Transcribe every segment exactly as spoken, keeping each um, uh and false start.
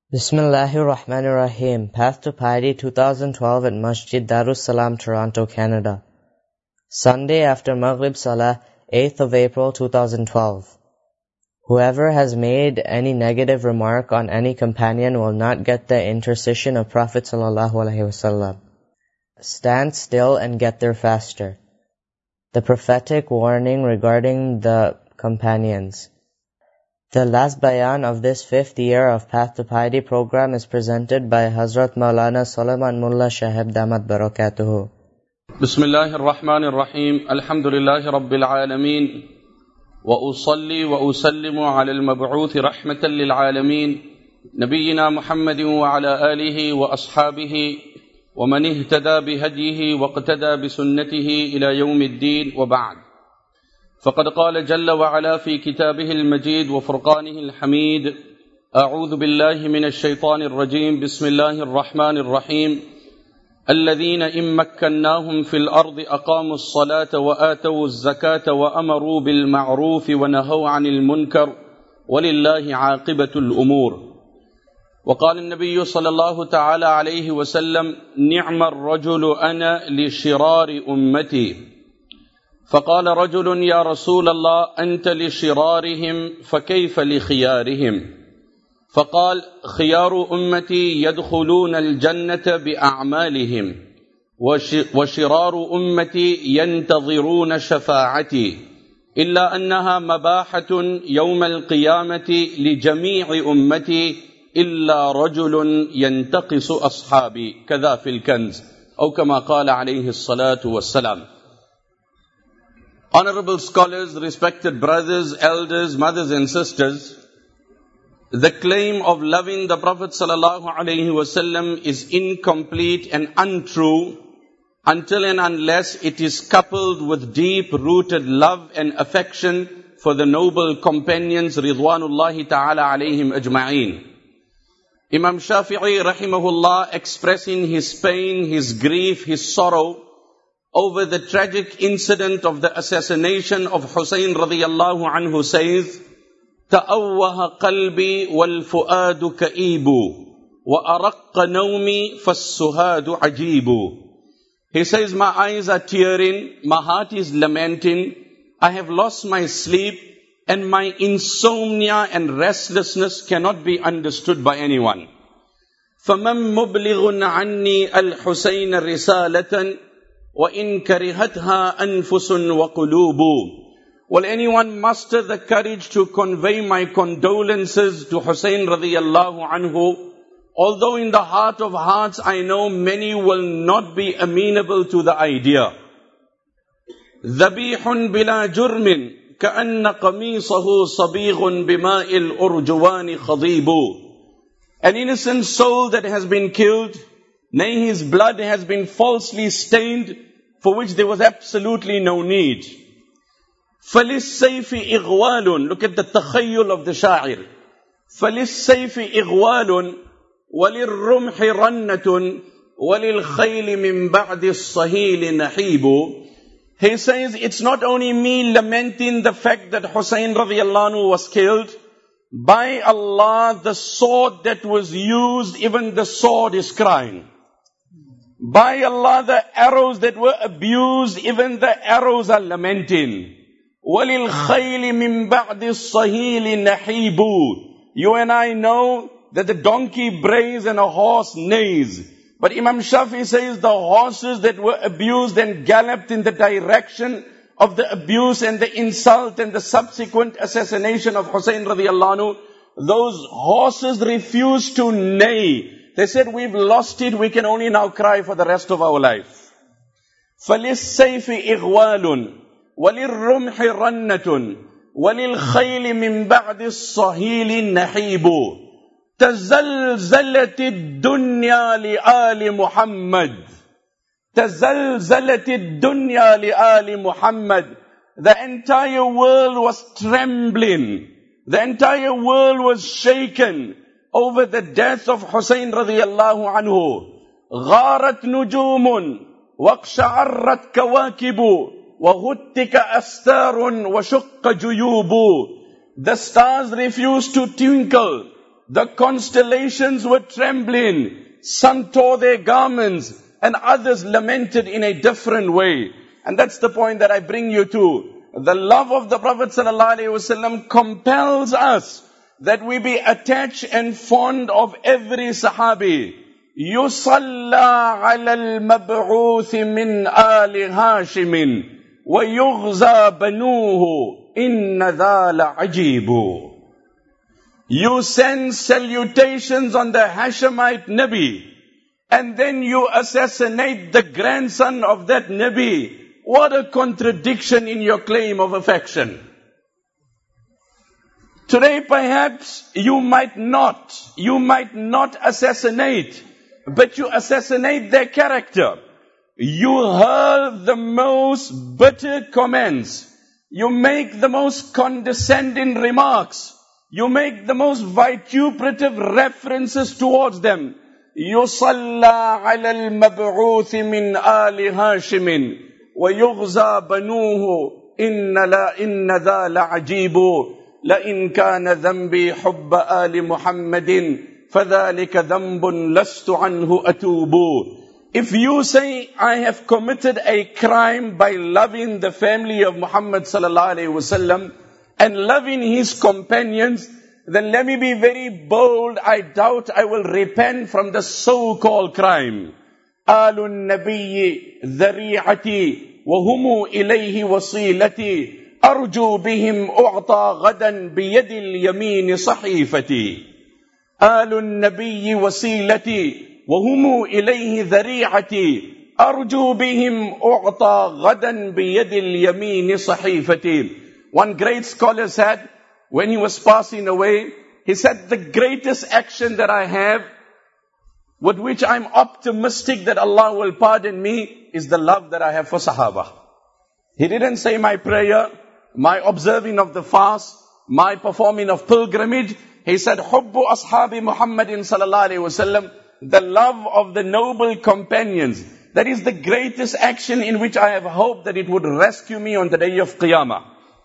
Bismillahir Rahmanir Rahim. Path to Piety twenty twelve at Masjid Darus Salam, Toronto, Canada. Sunday after Maghrib Salah, eighth of April two thousand twelve. Whoever has made any negative remark on any companion will not get the intercession of Prophet sallallahu alaihi wasallam. Stand still and get there faster. The prophetic warning regarding the companions. The last bayan of this fifth year of Path to Piety program is presented by Hazrat Maulana Sulaiman Mullah Shahab Damat Barakatuhu. Bismillahir Rahmanir Rahim. Alhamdulillahi Rabbil Alameen. Wa usalli wa usallimu ala al-mab'uthi rahmatan lil alameen. Nabiyyina Muhammadin wa ala alihi wa ashabihi wa man ihtada bihadyihi wa iqtada bisunnatihi ila yawmiddin wa ba'd. فقد قال جل وعلا في كتابه المجيد وفرقانه الحميد أعوذ بالله من الشيطان الرجيم بسم الله الرحمن الرحيم الذين إن مكناهم في الأرض أقاموا الصلاة وآتوا الزكاة وأمروا بالمعروف ونهوا عن المنكر ولله عاقبة الأمور. وقال النبي صلى الله تعالى عليه وسلم نعم الرجل أنا لشرار أمتي. فقال رجل يا رسول الله أنت لشرارهم فكيف لخيارهم؟ فقال خيار أمتي يدخلون الجنة بأعمالهم وشرار أمتي ينتظرون شفاعتي إلا أنها مباحة يوم القيامة لجميع أمتي إلا رجل ينتقص أصحابي كذا في الكنز أو كما قال عليه الصلاة والسلام. Honorable scholars, respected brothers, elders, mothers and sisters, the claim of loving the Prophet sallallahu alaihi wasallam is incomplete and untrue until and unless it is coupled with deep-rooted love and affection for the noble companions Ridwanullahi ta'ala alayhim ajma'een. Imam Shafi'i rahimahullah, expressing his pain, his grief, his sorrow over the tragic incident of the assassination of Hussein radiyallahu anhu says, تَأَوَّهَ قَلْبِي وَالْفُؤَادُ كَئِيبُ وَأَرَقَّ نَوْمِي فَالسُّهَادُ عَجِيبُ. He says, my eyes are tearing, my heart is lamenting, I have lost my sleep, and my insomnia and restlessness cannot be understood by anyone. فَمَن مُبْلِغٌ عَنِّي الْحُسَيْنَ رِسَالَةً وَإِن كَرِهَتْهَا أَنفُسٌ وَقُلُوبٌ. Will anyone muster the courage to convey my condolences to Hussein radiyallahu anhu? Although in the heart of hearts I know many will not be amenable to the idea. ذَبِيحٌ بِلَا جُرْمٍ كَأَنَّ قَمِيصَهُ صَبِيغٌ بِمَاءِ الْأُرْجُوَانِ خَضِيبُ. An innocent soul that has been killed, nay, his blood has been falsely stained, for which there was absolutely no need. فَلِلسَّيْفِ إِغْوَالٌ. Look at the takhayyul of the sha'ir. فَلِلسَّيْفِ إِغْوَالٌ وَلِلرُّمْحِ رَنَّةٌ وَلِلْخَيْلِ مِنْ بَعْدِ الصَّهِيلِ نَحِيبُ. He says, it's not only me lamenting the fact that Hussein radiyallahu anhu was killed. By Allah, the sword that was used, even the sword is crying. By Allah, the arrows that were abused, even the arrows are lamenting. وَلِلْخَيْلِ مِنْ بَعْدِ الصَّهِيلِ نَحِيبُ. You and I know that the donkey brays and a horse neighs. But Imam Shafi says the horses that were abused and galloped in the direction of the abuse and the insult and the subsequent assassination of Hussein radiyallahu anhu, those horses refused to neigh. They said, we've lost it, we can only now cry for the rest of our life. فَلِلسَّيْفِ إِغْوَالٌ وَلِلرُّمْحِ رَنَّةٌ وَلِلْخَيْلِ مِنْ بَعْدِ الصَّهِيلِ نَحِيبُ. تَزَلْزَلَتِ الدُّنْيَا لِآلِ مُحَمَّدٍ. تَزَلْزَلَتِ الدُّنْيَا لِآلِ مُحَمَّدٍ. The entire world was trembling. The entire world was shaken over the death of Hussein radiyallahu anhu. غَارَتْ نُجُومٌ وَاقْشَعَرَّتْ كَوَاكِبُ وَهُتِّكَ أَسْتَارٌ وَشُقَّ جُيُوبُ. The stars refused to twinkle. The constellations were trembling. Some tore their garments and others lamented in a different way. And that's the point that I bring you to. The love of the Prophet ﷺ compels us that we be attached and fond of every Sahabi. يُصَلَّى عَلَى الْمَبْعُوثِ مِنْ آلِ هَاشِمٍ وَيُغْزَى بَنُوهُ إِنَّ ذَا لَعَجِيبُ. You send salutations on the Hashemite Nabi, and then you assassinate the grandson of that Nabi. What a contradiction in your claim of affection. Today perhaps you might not, you might not assassinate, but you assassinate their character. You hurl the most bitter comments. You make the most condescending remarks. You make the most vituperative references towards them. يُصَلَّى عَلَى الْمَبْعُوثِ مِنْ آلِ هَاشِمٍ وَيُغْزَى بَنُوهُ إِنَّ لَا إِنَّ ذَا لَعَجِيبُ لَإِنْ كَانَ ذَنْبِي حُبَّ آلِ مُحَمَّدٍ فَذَلِكَ ذَنْبٌ لَسْتُ عَنْهُ أَتُوبُ. If you say, I have committed a crime by loving the family of Muhammad sallallahu alaihi wasallam and loving his companions, then let me be very bold. I doubt I will repent from the so-called crime. آل النبي ذريعتي وهم إليه وصيلتي أرجو بهم أعطى غدا بيد اليمين صحيفتي. آل النبي وصيلتي وهم إليه ذريعتي أرجو بهم أعطى غدا بيد اليمين صحيفتي. One great scholar said, when he was passing away, he said, the greatest action that I have, with which I'm optimistic that Allah will pardon me, is the love that I have for Sahaba. He didn't say my prayer, my observing of the fast, my performing of pilgrimage. He said, Hubbu ashabi Muhammadin sallallahu alayhi wasallam, the love of the noble companions. That is the greatest action in which I have hope that it would rescue me on the day of Qiyamah.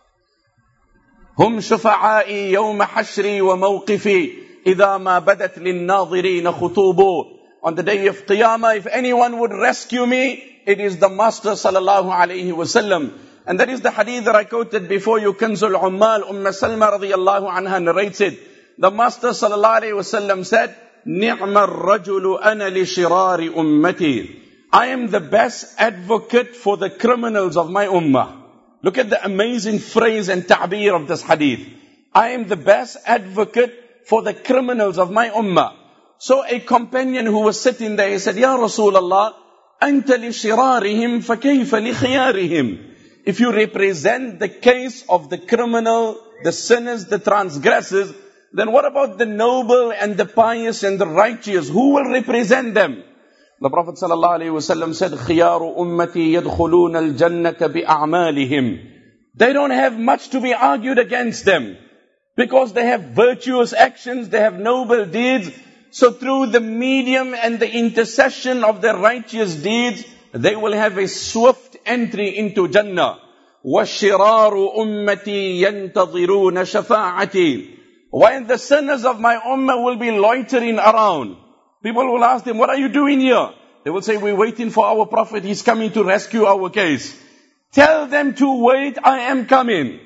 Hum shufa'ai yawma hashri wa mawqifi idha ma badat lin-nadhirina khutubu. On the day of Qiyamah, if anyone would rescue me, it is the Master sallallahu alayhi wasallam. And that is the hadith that I quoted before you, Kanzul Ummal, Umm Salma radiyallahu anha narrates it. The Master sallallahu alayhi wasallam said, Ni'mar rajulu ana li shirari ummati. I am the best advocate for the criminals of my ummah. Look at the amazing phrase and ta'bir of this hadith. I am the best advocate for the criminals of my ummah. So a companion who was sitting there, he said, Ya Rasulullah, anta li shirarihim fa kayfa li khiyarihim. If you represent the case of the criminal, the sinners, the transgressors, then what about the noble and the pious and the righteous? Who will represent them? The Prophet ﷺ said, خِيَارُ أُمَّتِي يَدْخُلُونَ الْجَنَّةَ بِأَعْمَالِهِمْ. They don't have much to be argued against them, because they have virtuous actions, they have noble deeds. So through the medium and the intercession of their righteous deeds, they will have a swift entry into Jannah. وَالشِّرَارُ أُمَّتِي يَنْتَظِرُونَ شَفَاعَتِي. While the sinners of my ummah will be loitering around, people will ask them, what are you doing here? They will say, we're waiting for our Prophet. He's coming to rescue our case. Tell them to wait. I am coming.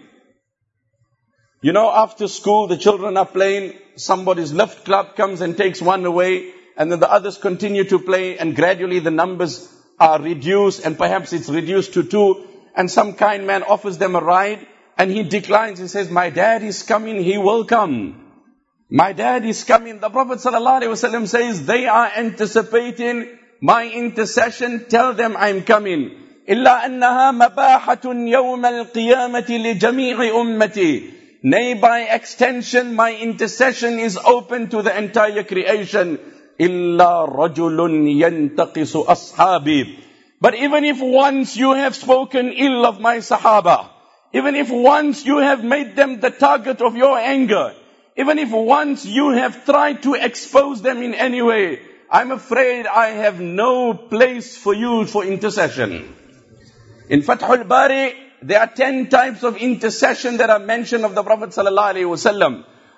You know, after school, the children are playing. Somebody's lift club comes and takes one away. And then the others continue to play. And gradually the numbers are reduced. And perhaps it's reduced to two. And some kind man offers them a ride. And he declines. He says, my dad is coming. He will come. My dad is coming. The Prophet ﷺ says, they are anticipating my intercession. Tell them I'm coming. إِلَّا أَنَّهَا مَبَاحَةٌ يَوْمَ الْقِيَامَةِ لِجَمِيعِ أُمَّتِي. Nay, by extension, my intercession is open to the entire creation. إِلَّا رَجُلٌ يَنْتَقِسُ أَصْحَابِي. But even if once you have spoken ill of my Sahaba, even if once you have made them the target of your anger, even if once you have tried to expose them in any way, I'm afraid I have no place for you for intercession. In Fathul Bari, there are ten types of intercession that are mentioned of the Prophet sallallahu alaihi wasallam.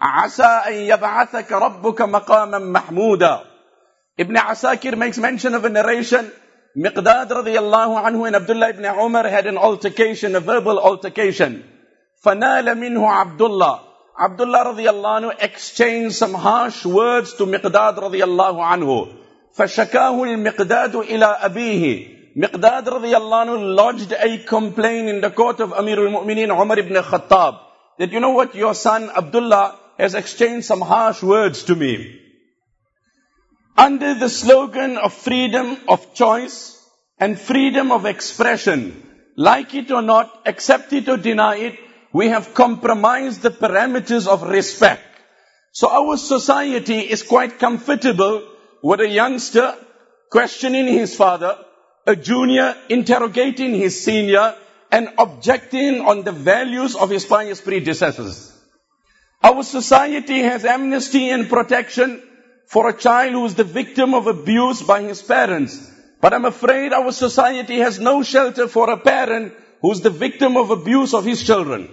عَسَىٰ أَن يَبْعَثَكَ رَبُّكَ مَقَامًا مَحْمُودًا. Ibn Asakir makes mention of a narration. Miqdad radiyallahu anhu and Abdullah ibn Umar had an altercation, a verbal altercation. فَنَالَ مِنْهُ Abdullah. Abdullah radiyallahu anhu exchanged some harsh words to Miqdad radiyallahu anhu. فَشَكَاهُ الْمِقْدَادُ إِلَىٰ أَبِيهِ. Miqdad radiyallahu anhu lodged a complaint in the court of Amirul Mu'mineen Umar ibn Khattab. That you know what, your son Abdullah has exchanged some harsh words to me. Under the slogan of freedom of choice and freedom of expression, like it or not, accept it or deny it, we have compromised the parameters of respect. So our society is quite comfortable with a youngster questioning his father, a junior interrogating his senior, and objecting on the values of his pious predecessors. Our society has amnesty and protection for a child who is the victim of abuse by his parents. But I'm afraid our society has no shelter for a parent who is the victim of abuse of his children.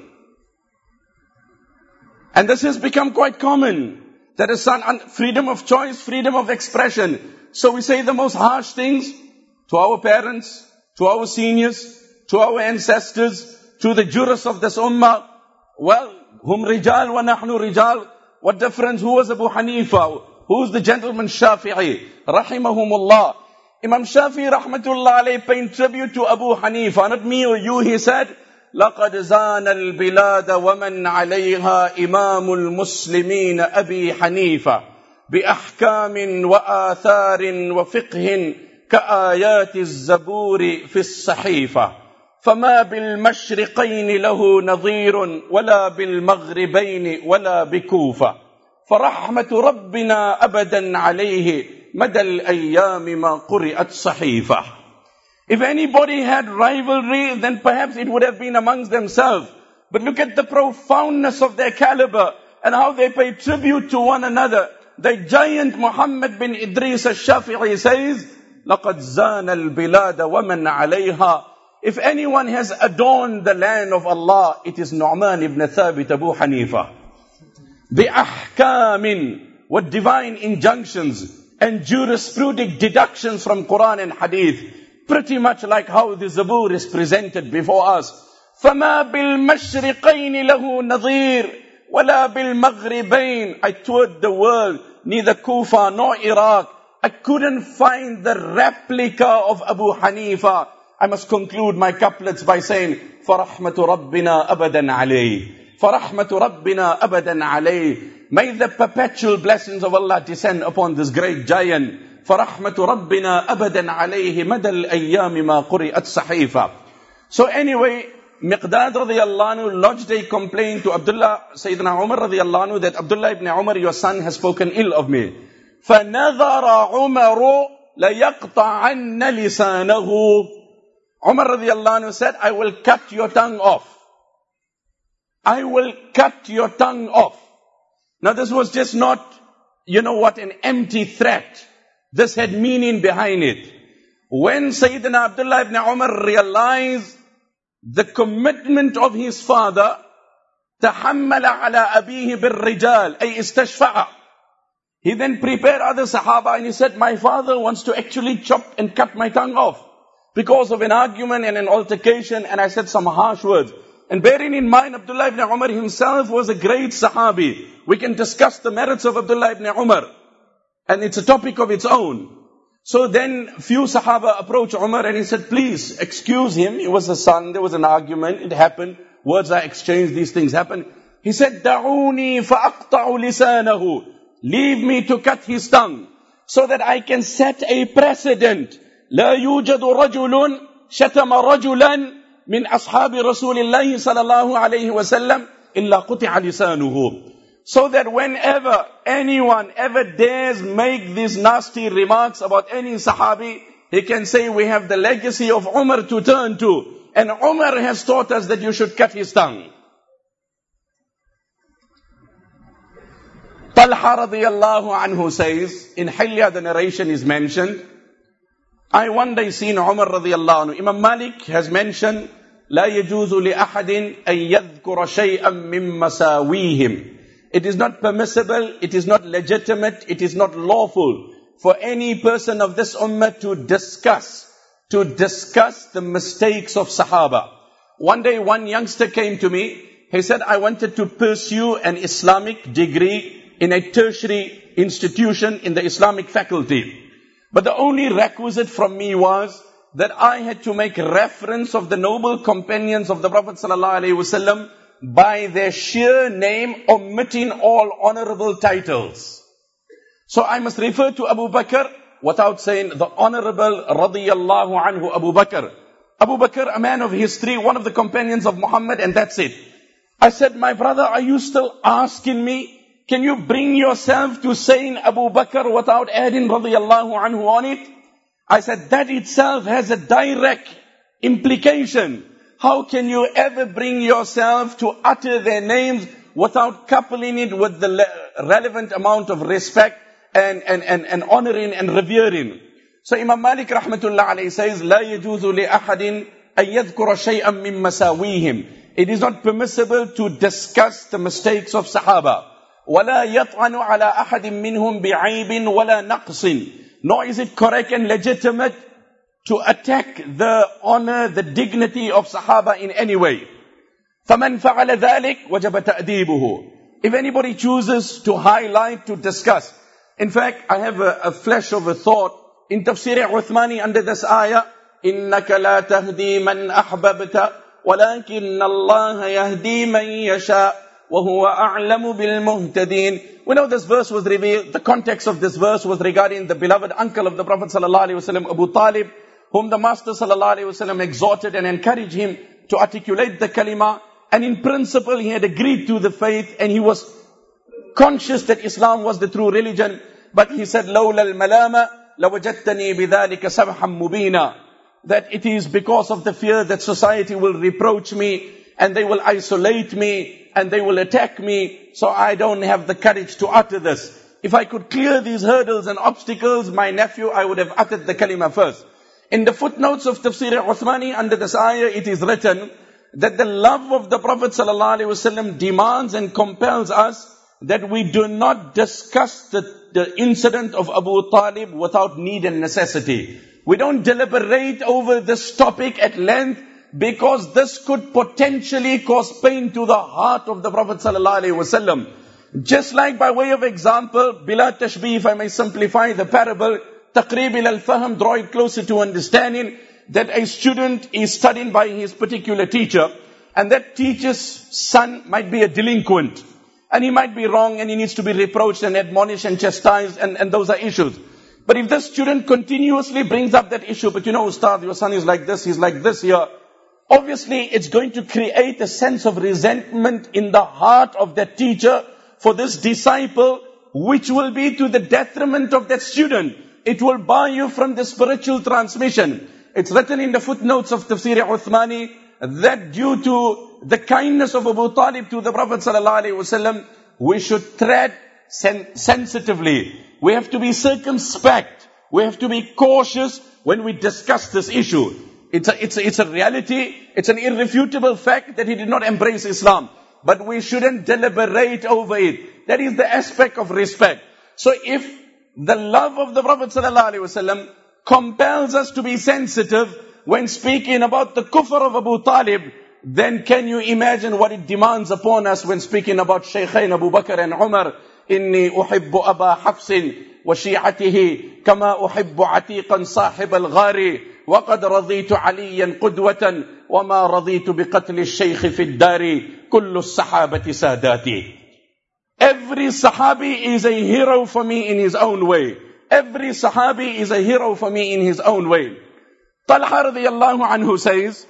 And this has become quite common. That is son, freedom of choice, freedom of expression. So we say the most harsh things to our parents, to our seniors, to our ancestors, to the jurors of this ummah. Well, hum rijal wa nahnu rijal. What difference? Who was Abu Hanifa? Who's the gentleman Shafi'i? Rahimahumullah. Imam Shafi'i rahmatullah alayhi paying tribute to Abu Hanifa. Not me or you, he said, لَقَدْ زَانَ الْبِلَادَ وَمَنْ عَلَيْهَا إِمَامُ الْمُسْلِمِينَ أَبِي حَنِيفَةَ بِأَحْكَامٍ وَآثَارٍ وَفِقْهٍ كَآيَاتِ الزَّبُورِ فِي الصَّحِيفَةِ فَمَا بِالْمَشْرِقَيْنِ لَهُ نَظِيرٌ وَلَا بِالْمَغْرِبَيْنِ وَلَا بِكُوفَةٍ فَرَحْمَةُ رَبِّنَا أَبَدًا عَلَيْهِ مَدَى الْأَيَّامِ مَا قُرِئَتْ صَحِيفَةً. If anybody had rivalry, then perhaps it would have been amongst themselves. But look at the profoundness of their caliber and how they pay tribute to one another. The giant Muhammad bin Idris al-Shafi'i says, لَقَدْ زَانَ الْبِلَادَ وَمَنْ عَلَيْهَا. If anyone has adorned the land of Allah, it is Nu'man ibn Thabit Abu Hanifa. بِأَحْكَامٍ, with divine injunctions and jurisprudic deductions from Quran and Hadith. Pretty much like how the Zabur is presented before us. فَمَا بِالْمَشْرِقَيْنِ لَهُ نَظِيرٌ وَلَا بِالْمَغْرِبَيْنِ. I toured the world, neither Kufa nor Iraq. I couldn't find the replica of Abu Hanifa. I must conclude my couplets by saying, فَرَحْمَةُ رَبِّنَا أَبَدًا عَلَيْهِ فَرَحْمَةُ رَبِّنَا أَبَدًا عَلَيْهِ. May the perpetual blessings of Allah descend upon this great giant. فَرَحْمَةُ رَبِّنَا أَبَدًا عَلَيْهِ مَدَى الْأَيَّامِ مَا قُرِئَتْ صَحِيفَةً. So anyway, Miqdad radiyallahu anhu lodged a complaint to Abdullah, Sayyidina Umar radiyallahu anhu, that Abdullah ibn Umar, your son, has spoken ill of me. فَنَذَرَ عُمَرُ لَيَقْطَعَنَّ لِسَانَهُ. Umar radiyallahu anhu said, I will cut your tongue off. I will cut your tongue off. Now this was just not, you know what, an empty threat. This had meaning behind it. When Sayyidina Abdullah ibn Umar realized the commitment of his father, تَحَمَّلَ عَلَىٰ أَبِيهِ بِالرِّجَالِ أي استشفع. He then prepared other Sahaba and he said, my father wants to actually chop and cut my tongue off because of an argument and an altercation, and I said some harsh words. And bearing in mind, Abdullah ibn Umar himself was a great Sahabi. We can discuss the merits of Abdullah ibn Umar, and it's a topic of its own. So then few Sahaba approached Umar and he said, please excuse him. He was a son, there was an argument, it happened, words are exchanged, these things happen. He said, دَعُونِي فَأَقْطَعُ لِسَانَهُ. Leave me to cut his tongue, so that I can set a precedent. لا يوجد رجل شتم رجلا من أصحاب رسول الله صلى الله عليه وسلم إلا قطع لسانه. So that whenever anyone ever dares make these nasty remarks about any Sahabi, he can say, we have the legacy of Umar to turn to. And Umar has taught us that you should cut his tongue. Talha radiyallahu anhu says, in Hilya the narration is mentioned, I one day seen Umar radiyallahu anhu. Imam Malik has mentioned, لا يجوز لأحد أن يذكر شيئا من مساويهم. it is not permissible, it is not legitimate, it is not lawful for any person of this ummah to discuss, to discuss the mistakes of Sahaba. One day one youngster came to me, he said, I wanted to pursue an Islamic degree in a tertiary institution in the Islamic faculty. But the only requisite from me was that I had to make reference of the noble companions of the Prophet ﷺ by their sheer name, omitting all honorable titles. So I must refer to Abu Bakr without saying the honorable radiyallahu anhu Abu Bakr. Abu Bakr, a man of history, one of the companions of Muhammad, and that's it. I said, my brother, are you still asking me? Can you bring yourself to saying Abu Bakr without adding radiyallahu anhu on it? I said, that itself has a direct implication. How can you ever bring yourself to utter their names without coupling it with the relevant amount of respect and, and, and, and honoring and revering? So Imam Malik rahmatullah alayhi says, لا يجوز لأحد أن يذكر شيئا من مساويهم. It is not permissible to discuss the mistakes of Sahaba. ولا يطعن على أحد منهم بعيب ولا نقص. Nor is it correct and legitimate to attack the honor, the dignity of Sahaba in any way. فَمَنْ فَعَلَ ذَلِكَ وَجَبَ تَأْدِيبُهُ. If anybody chooses to highlight, to discuss. In fact, I have a, a flash of a thought. In Tafsir Uthmani under this ayah, إِنَّكَ لَا تَهْدِي مَنْ أَحْبَبْتَ وَلَكِنَّ اللَّهَ يَهْدِي مَنْ يَشَاءُ وَهُوَ أَعْلَمُ بِالْمُهْتَدِينَ. We know this verse was revealed, the context of this verse was regarding the beloved uncle of the Prophet ﷺ, Abu Talib, whom the Master ﷺ exhorted and encouraged him to articulate the kalima. And in principle, he had agreed to the faith and he was conscious that Islam was the true religion. But he said, لَوْلَا الْمَلَامَ لَوَجَدْتَنِي بِذَلِكَ سَبْحًا مُبِينًا. That it is because of the fear that society will reproach me and they will isolate me and they will attack me. So I don't have the courage to utter this. If I could clear these hurdles and obstacles, my nephew, I would have uttered the kalima first. In the footnotes of Tafsir Uthmani, under this ayah, it is written that the love of the Prophet ﷺ demands and compels us that we do not discuss the, the incident of Abu Talib without need and necessity. We don't deliberate over this topic at length because this could potentially cause pain to the heart of the Prophet ﷺ. Just like by way of example, bila tashbih, if I may simplify the parable, taqrib ila al-fahm, draw it closer to understanding, that a student is studying by his particular teacher, and that teacher's son might be a delinquent, and he might be wrong, and he needs to be reproached and admonished and chastised, and, and those are issues. But if the student continuously brings up that issue, but you know, Ustad, your son is like this, he's like this here, obviously it's going to create a sense of resentment in the heart of that teacher for this disciple, which will be to the detriment of that student. It will bar you from the spiritual transmission. It's written in the footnotes of Tafsir Uthmani that due to the kindness of Abu Talib to the Prophet ﷺ, we should tread sen- sensitively. We have to be circumspect. We have to be cautious when we discuss this issue. It's a, it's a, it's a reality. It's an irrefutable fact that he did not embrace Islam. But we shouldn't deliberate over it. That is the aspect of respect. So if the love of the Prophet ﷺ compels us to be sensitive when speaking about the kufr of Abu Talib, then can you imagine what it demands upon us when speaking about Shaykhain Abu Bakr and Umar? Inni uhibbu Aba Hafsin wa shi'atihi kama uhibbu Atiqan sahib al-ghari wa qad raditu Aliyan qudwatan wa ma raditu biqatli al-shaykh fi al-dari kullu as-sahabati sadati. Every Sahabi is a hero for me in his own way. Every Sahabi is a hero for me in his own way. Talha radiyallahu anhu says,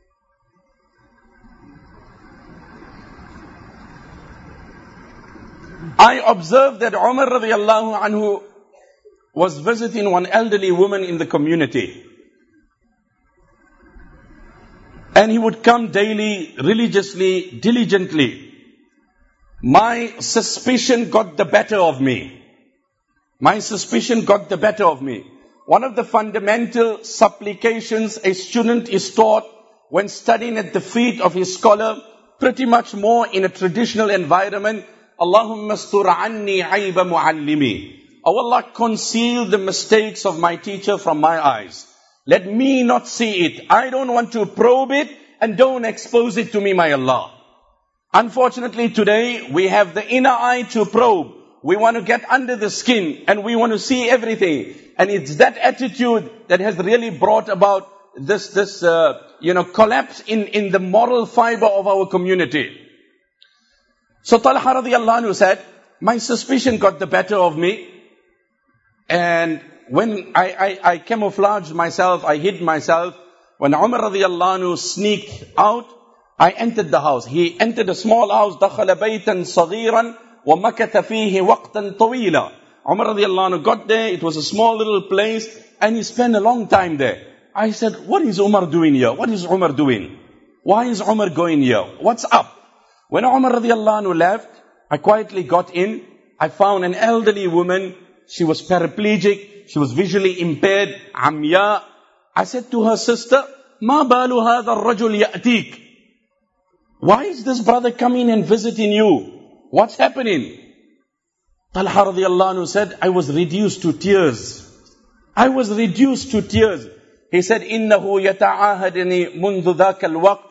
I observed that Umar radiyallahu anhu was visiting one elderly woman in the community. And he would come daily, religiously, diligently. My suspicion got the better of me. My suspicion got the better of me. One of the fundamental supplications a student is taught when studying at the feet of his scholar, pretty much more in a traditional environment, Allahumma astur anni ayba muallimi. Oh Allah, conceal the mistakes of my teacher from my eyes. Let me not see it. I don't want to probe it, and don't expose it to me, my Allah. Unfortunately today, we have the inner eye to probe. We want to get under the skin, and we want to see everything. And it's that attitude that has really brought about this, this, uh, you know, collapse in, in the moral fiber of our community. So Talha radiallahu anhu said, my suspicion got the better of me. And when I, I, I camouflaged myself, I hid myself, when Umar radiallahu anhu sneaked out, I entered the house. He entered a small house, دَخَلَ بَيْتًا صَغِيرًا وَمَكَثَ فِيهِ وَقْتًا طَوِيلًا. Umar radiallahu anhu got there, it was a small little place, and he spent a long time there. I said, what is Umar doing here? What is Umar doing? Why is Umar going here? What's up? When Umar radiallahu anhu left, I quietly got in. I found an elderly woman. She was paraplegic. She was visually impaired. Amya. I said to her sister, Ma balu hadha ar-rajul ya'tik. Why is this brother coming and visiting you? What's happening? Talha radiallahu anhu said, I was reduced to tears. I was reduced to tears. He said, إِنَّهُ يَتَعَاهَدَنِي مُنْذُ ذَاكَ الْوَقْتِ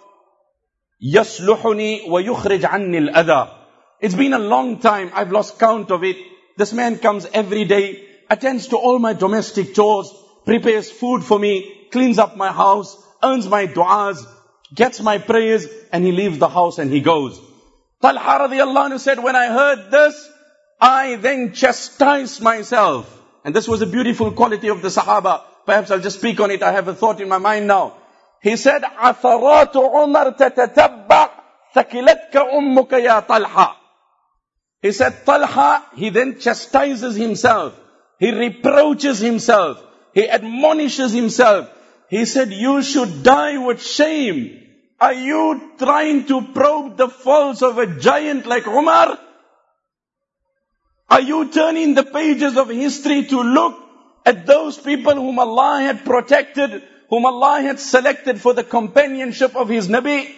يَصْلُحُنِي وَيُخْرِجْ عَنِّي الْأَذَى. It's been a long time. I've lost count of it. This man comes every day, attends to all my domestic chores, prepares food for me, cleans up my house, earns my du'as, gets my prayers, and he leaves the house and he goes. Talha radiallahu anhu said, when I heard this, I then chastised myself. And this was a beautiful quality of the Sahaba. Perhaps I'll just speak on it. I have a thought in my mind now. He said, عَثَرَاتُ عُمَرْ تَتَتَبَّعْ ثَكِلَتْكَ أُمُّكَ يَا طَلْحَةَ. He said, Talha, he then chastises himself. He reproaches himself. He admonishes himself. He said, you should die with shame. Are you trying to probe the faults of a giant like Umar? Are you turning the pages of history to look at those people whom Allah had protected, whom Allah had selected for the companionship of His Nabi?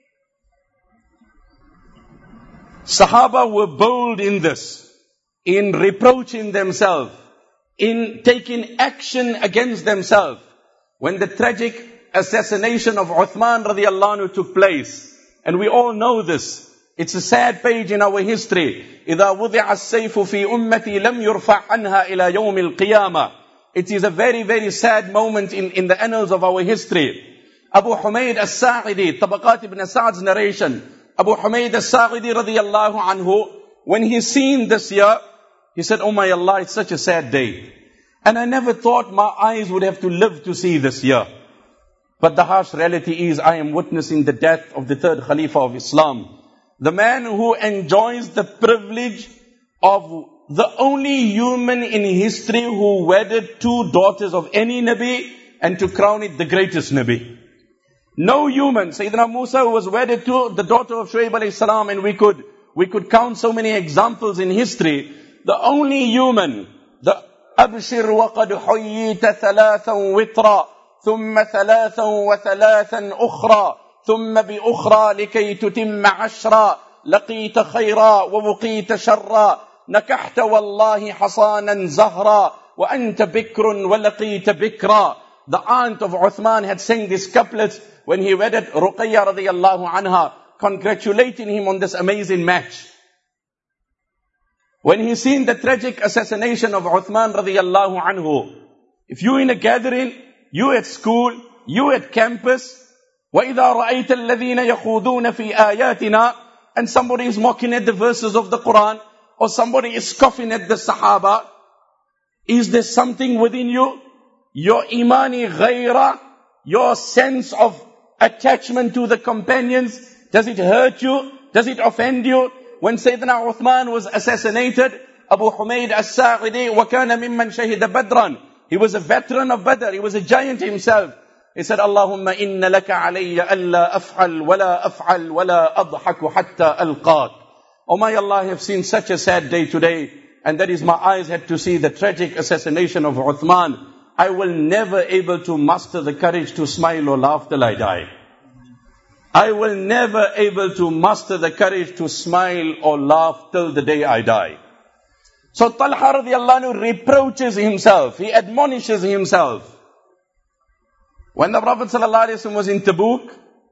Sahaba were bold in this, in reproaching themselves, in taking action against themselves. When the tragic assassination of Uthman radiallahu anhu took place, and we all know this, it's a sad page in our history. إِذَا وُضِعَ السَّيْفُ فِي أُمَّتِي لَمْ يُرْفَعْ عَنْهَا إِلَى يَوْمِ الْقِيَامَةِ. It is a very, very sad moment in, in the annals of our history. Abu Humayd as-Sa'idi, Tabaqat ibn Sa'd's narration. Abu Humayd as-Sa'idi radiyallahu anhu, when he seen this year, he said, oh my Allah, it's such a sad day. And I never thought my eyes would have to live to see this year. But the harsh reality is, I am witnessing the death of the third Khalifa of Islam. The man who enjoys the privilege of the only human in history who wedded two daughters of any Nabi, and to crown it the greatest Nabi. No human. Sayyidina Musa was wedded to the daughter of Shuaib alayhi salam, and we could, we could count so many examples in history. The only human, the أبشر وقد حييت ثلاثا وترا ثم ثلاثا وثلاثا أخرى ثم بأخرى لكي تتم عشرا لقيت خيرا ووقيت شرا نكحت والله حصانا زهرا وأنت بكر ولقيت بكرا. The aunt of Uthman had sang this couplet when he wedded Ruqayya radiyallahu anha, congratulating him on this amazing match. When he seen the tragic assassination of Uthman radiyallahu anhu, if you in a gathering, you at school, you at campus, وَإِذَا رَأَيْتَ الَّذِينَ يَخُوضُونَ فِي آيَاتِنَا, and somebody is mocking at the verses of the Quran, or somebody is scoffing at the Sahaba, is there something within you? Your imani ghaira, your sense of attachment to the companions, does it hurt you? Does it offend you? When Sayyidina Uthman was assassinated, Abu Humayd as-Sa'idi, وَكَانَ مِمَّنْ شَهِدَ بَدْرًا, he was a veteran of Badr, he was a giant himself. He said, Allahumma inna laka alayya alla af'al wala af'al wala adhaku hatta alqaak. Oh my Allah, I have seen such a sad day today, and that is my eyes had to see the tragic assassination of Uthman. I will never able to muster the courage to smile or laugh till I die. I will never able to muster the courage to smile or laugh till the day I die. So Talha radiallahu anhu reproaches himself. He admonishes himself. When the Prophet sallallahu alaihi wasallam was in Tabuk,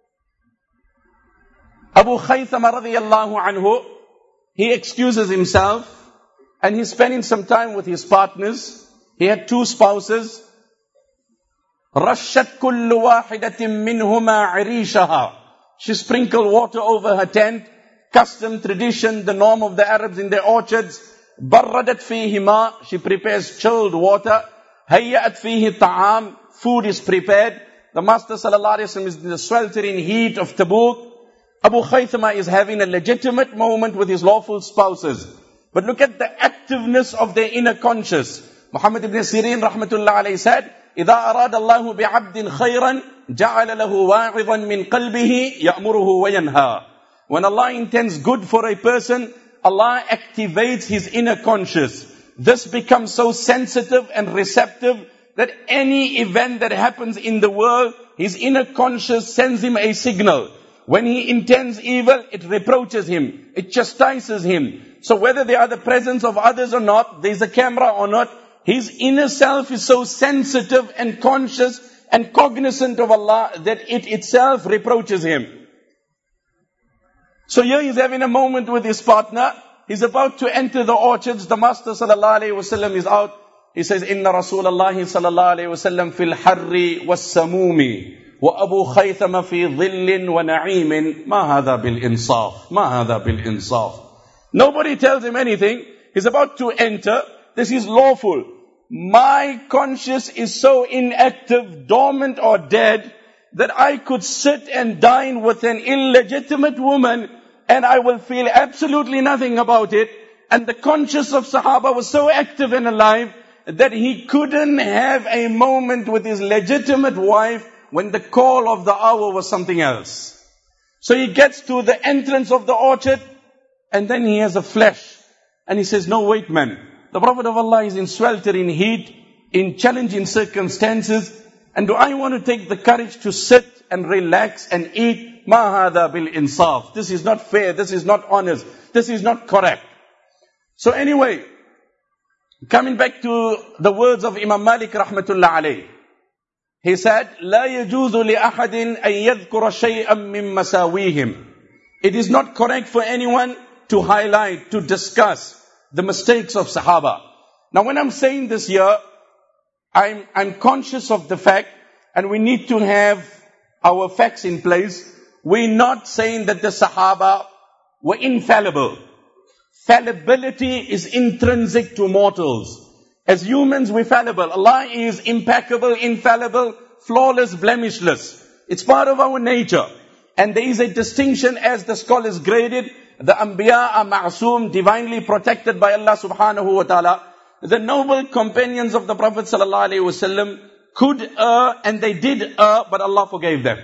Abu Khaythama radiallahu anhu, he excuses himself and he's spending some time with his partners. He had two spouses. رَشَّتْ كُلُّ وَاحِدَةٍ مِّنْهُمَا عِرِيشَهَا. She sprinkled water over her tent. Custom, tradition, the norm of the Arabs in their orchards. بَرَّدَتْ فِيهِ مَا. She prepares chilled water. هَيَّأَتْ فِيهِ طَعَامٍ. Food is prepared. The Master sallallahu alaihi wasallam is in the sweltering heat of Tabuk. Abu Khaythama is having a legitimate moment with his lawful spouses. But look at the activeness of their inner conscience. Muhammad ibn Sirin rahmatullah alayhi said, إِذَا أَرَادَ اللَّهُ بِعَبْدٍ خَيْرًا جَعَلَ لَهُ وَاعِظًا مِنْ قَلْبِهِ يَأْمُرُهُ وَيَنْهَى. When Allah intends good for a person, Allah activates his inner conscience. This becomes so sensitive and receptive that any event that happens in the world, his inner conscience sends him a signal. When he intends evil, it reproaches him. It chastises him. So whether they are the presence of others or not, there's a camera or not, his inner self is so sensitive and conscious and cognizant of Allah that it itself reproaches him. So here he's having a moment with his partner. He's about to enter the orchards. The Master sallallahu alaihi wasallam is out. He says, Inna Rasulullah sallallahu alaihi wasallam fil harri was samumi wa Abu Khaythama fi dhillin wa na'imin ma hadha bil insaf. Ma hadha bil insaf. Nobody tells him anything. He's about to enter. This is lawful. My conscience is so inactive, dormant or dead, that I could sit and dine with an illegitimate woman and I will feel absolutely nothing about it. And the conscience of Sahaba was so active and alive that he couldn't have a moment with his legitimate wife when the call of the hour was something else. So he gets to the entrance of the orchard and then he has a flash and he says, no, wait man. The Prophet of Allah is in sweltering heat, in challenging circumstances, and do I want to take the courage to sit and relax and eat? Ma hadha bil insaf. This is not fair, this is not honest, this is not correct. So anyway, coming back to the words of Imam Malik rahmatullah alayh, he said, لا يجوز لأحد أن يذكر شيئا من مساويهم. It is not correct for anyone to highlight, to discuss the mistakes of Sahaba. Now when I'm saying this here, I'm, I'm conscious of the fact, and we need to have our facts in place. We're not saying that the Sahaba were infallible. Fallibility is intrinsic to mortals. As humans, we're fallible. Allah is impeccable, infallible, flawless, blemishless. It's part of our nature. And there is a distinction, as the scholars graded. The Anbiya are ma'soom, divinely protected by Allah subhanahu wa ta'ala. The noble companions of the Prophet sallallahu alaihi wasallam could err, and they did err, but Allah forgave them.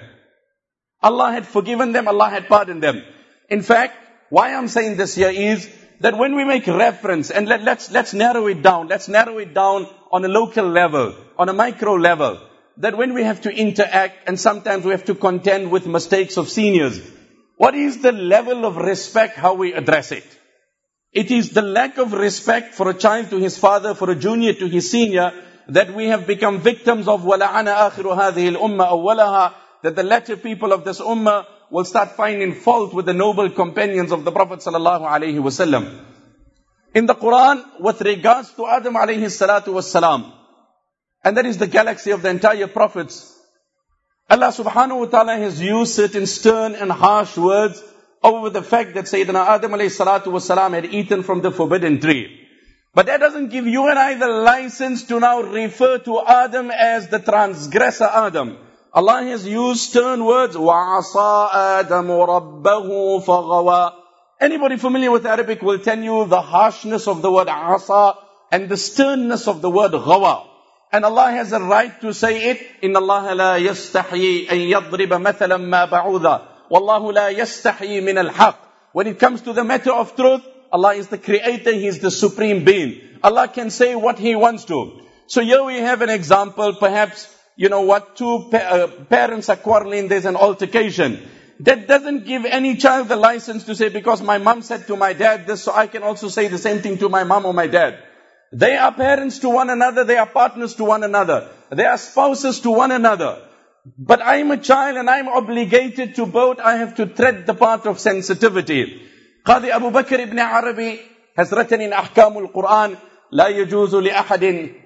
Allah had forgiven them, Allah had pardoned them. In fact, why I'm saying this here is that when we make reference, and let, let's, let's narrow it down, let's narrow it down on a local level, on a micro level, that when we have to interact, and sometimes we have to contend with mistakes of seniors, what is the level of respect, how we address it? It is the lack of respect for a child to his father, for a junior to his senior, that we have become victims of. وَلَعَنَا آخِرُ هَذِهِ الْأُمَّةِ أَوَّلَهَا. That the latter people of this ummah will start finding fault with the noble companions of the Prophet sallallahu alaihi wasallam. In the Quran, with regards to Adam alayhi salatu wassalam, and that is the galaxy of the entire prophets, Allah subhanahu wa ta'ala has used certain stern and harsh words over the fact that Sayyidina Adam alayhi salatu wasalam had eaten from the forbidden tree. But that doesn't give you and I the license to now refer to Adam as the transgressor Adam. Allah has used stern words. وَعَصَىٰ آدَمُ رَبَّهُ فَغَوَىٰ. Anybody familiar with Arabic will tell you the harshness of the word asa and the sternness of the word ghawa. And Allah has a right to say it. إِنَّ اللَّهَ لَا يَسْتَحْيِي أَن يَضْرِبَ مَثَلًا مَا بَعُوذًا وَاللَّهُ لَا يَسْتَحْيِي مِنَ الْحَقِّ. When it comes to the matter of truth, Allah is the creator, He is the supreme being. Allah can say what He wants to. So here we have an example, perhaps, you know what, two pa- uh, parents are quarreling, there's an altercation. That doesn't give any child the license to say, because my mom said to my dad this, so I can also say the same thing to my mom or my dad. They are parents to one another, they are partners to one another, they are spouses to one another. But I am a child and I am obligated to both. I have to tread the path of sensitivity. Qadi Abu Bakr ibn Arabi has written in Ahkam al-Quran, لا يجوز لأحد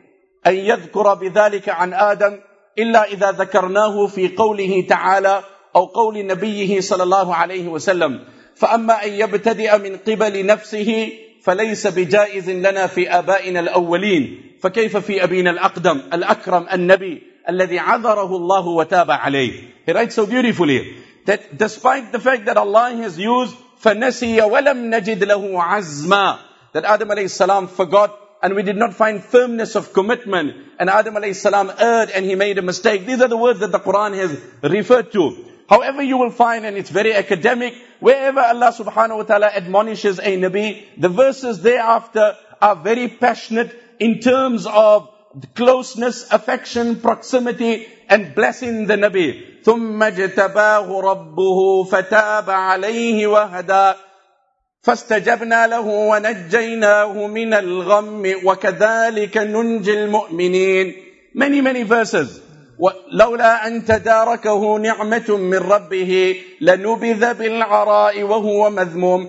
أن يذكر بذلك عن آدم إلا إذا ذكرناه في قوله تعالى أو قول نبيه صلى الله عليه وسلم فأما أن يبتدئ من قبل نفسه فليس بجائز لنا في آبائنا الأولين فكيف في أبينا الأقدم الأكرم النبي الذي عذره الله وتاب عليه. He writes so beautifully that despite the fact that Allah has used فَنَسِيَ وَلَمْ نَجِدْ لَهُ عَزْمًا, that Adam alayhi salam forgot and we did not find firmness of commitment, and Adam alayhi salam erred and he made a mistake. These are the words that the Quran has referred to. However, you will find, and it's very academic, wherever Allah subhanahu wa ta'ala admonishes a Nabi, the verses thereafter are very passionate in terms of closeness, affection, proximity, and blessing the Nabi. ثُمَّ اجْتَبَاهُ رَبُّهُ فَتَابَ عَلَيْهِ وَهَدَى فَاسْتَجَبْنَا لَهُ وَنَجَّيْنَاهُ مِنَ الْغَمِّ وَكَذَلِكَ نُنْجِي الْمُؤْمِنِينَ. Many, many verses. لولا أن تداركه نعمة من ربه لنبذ بالعراء وهو مذموم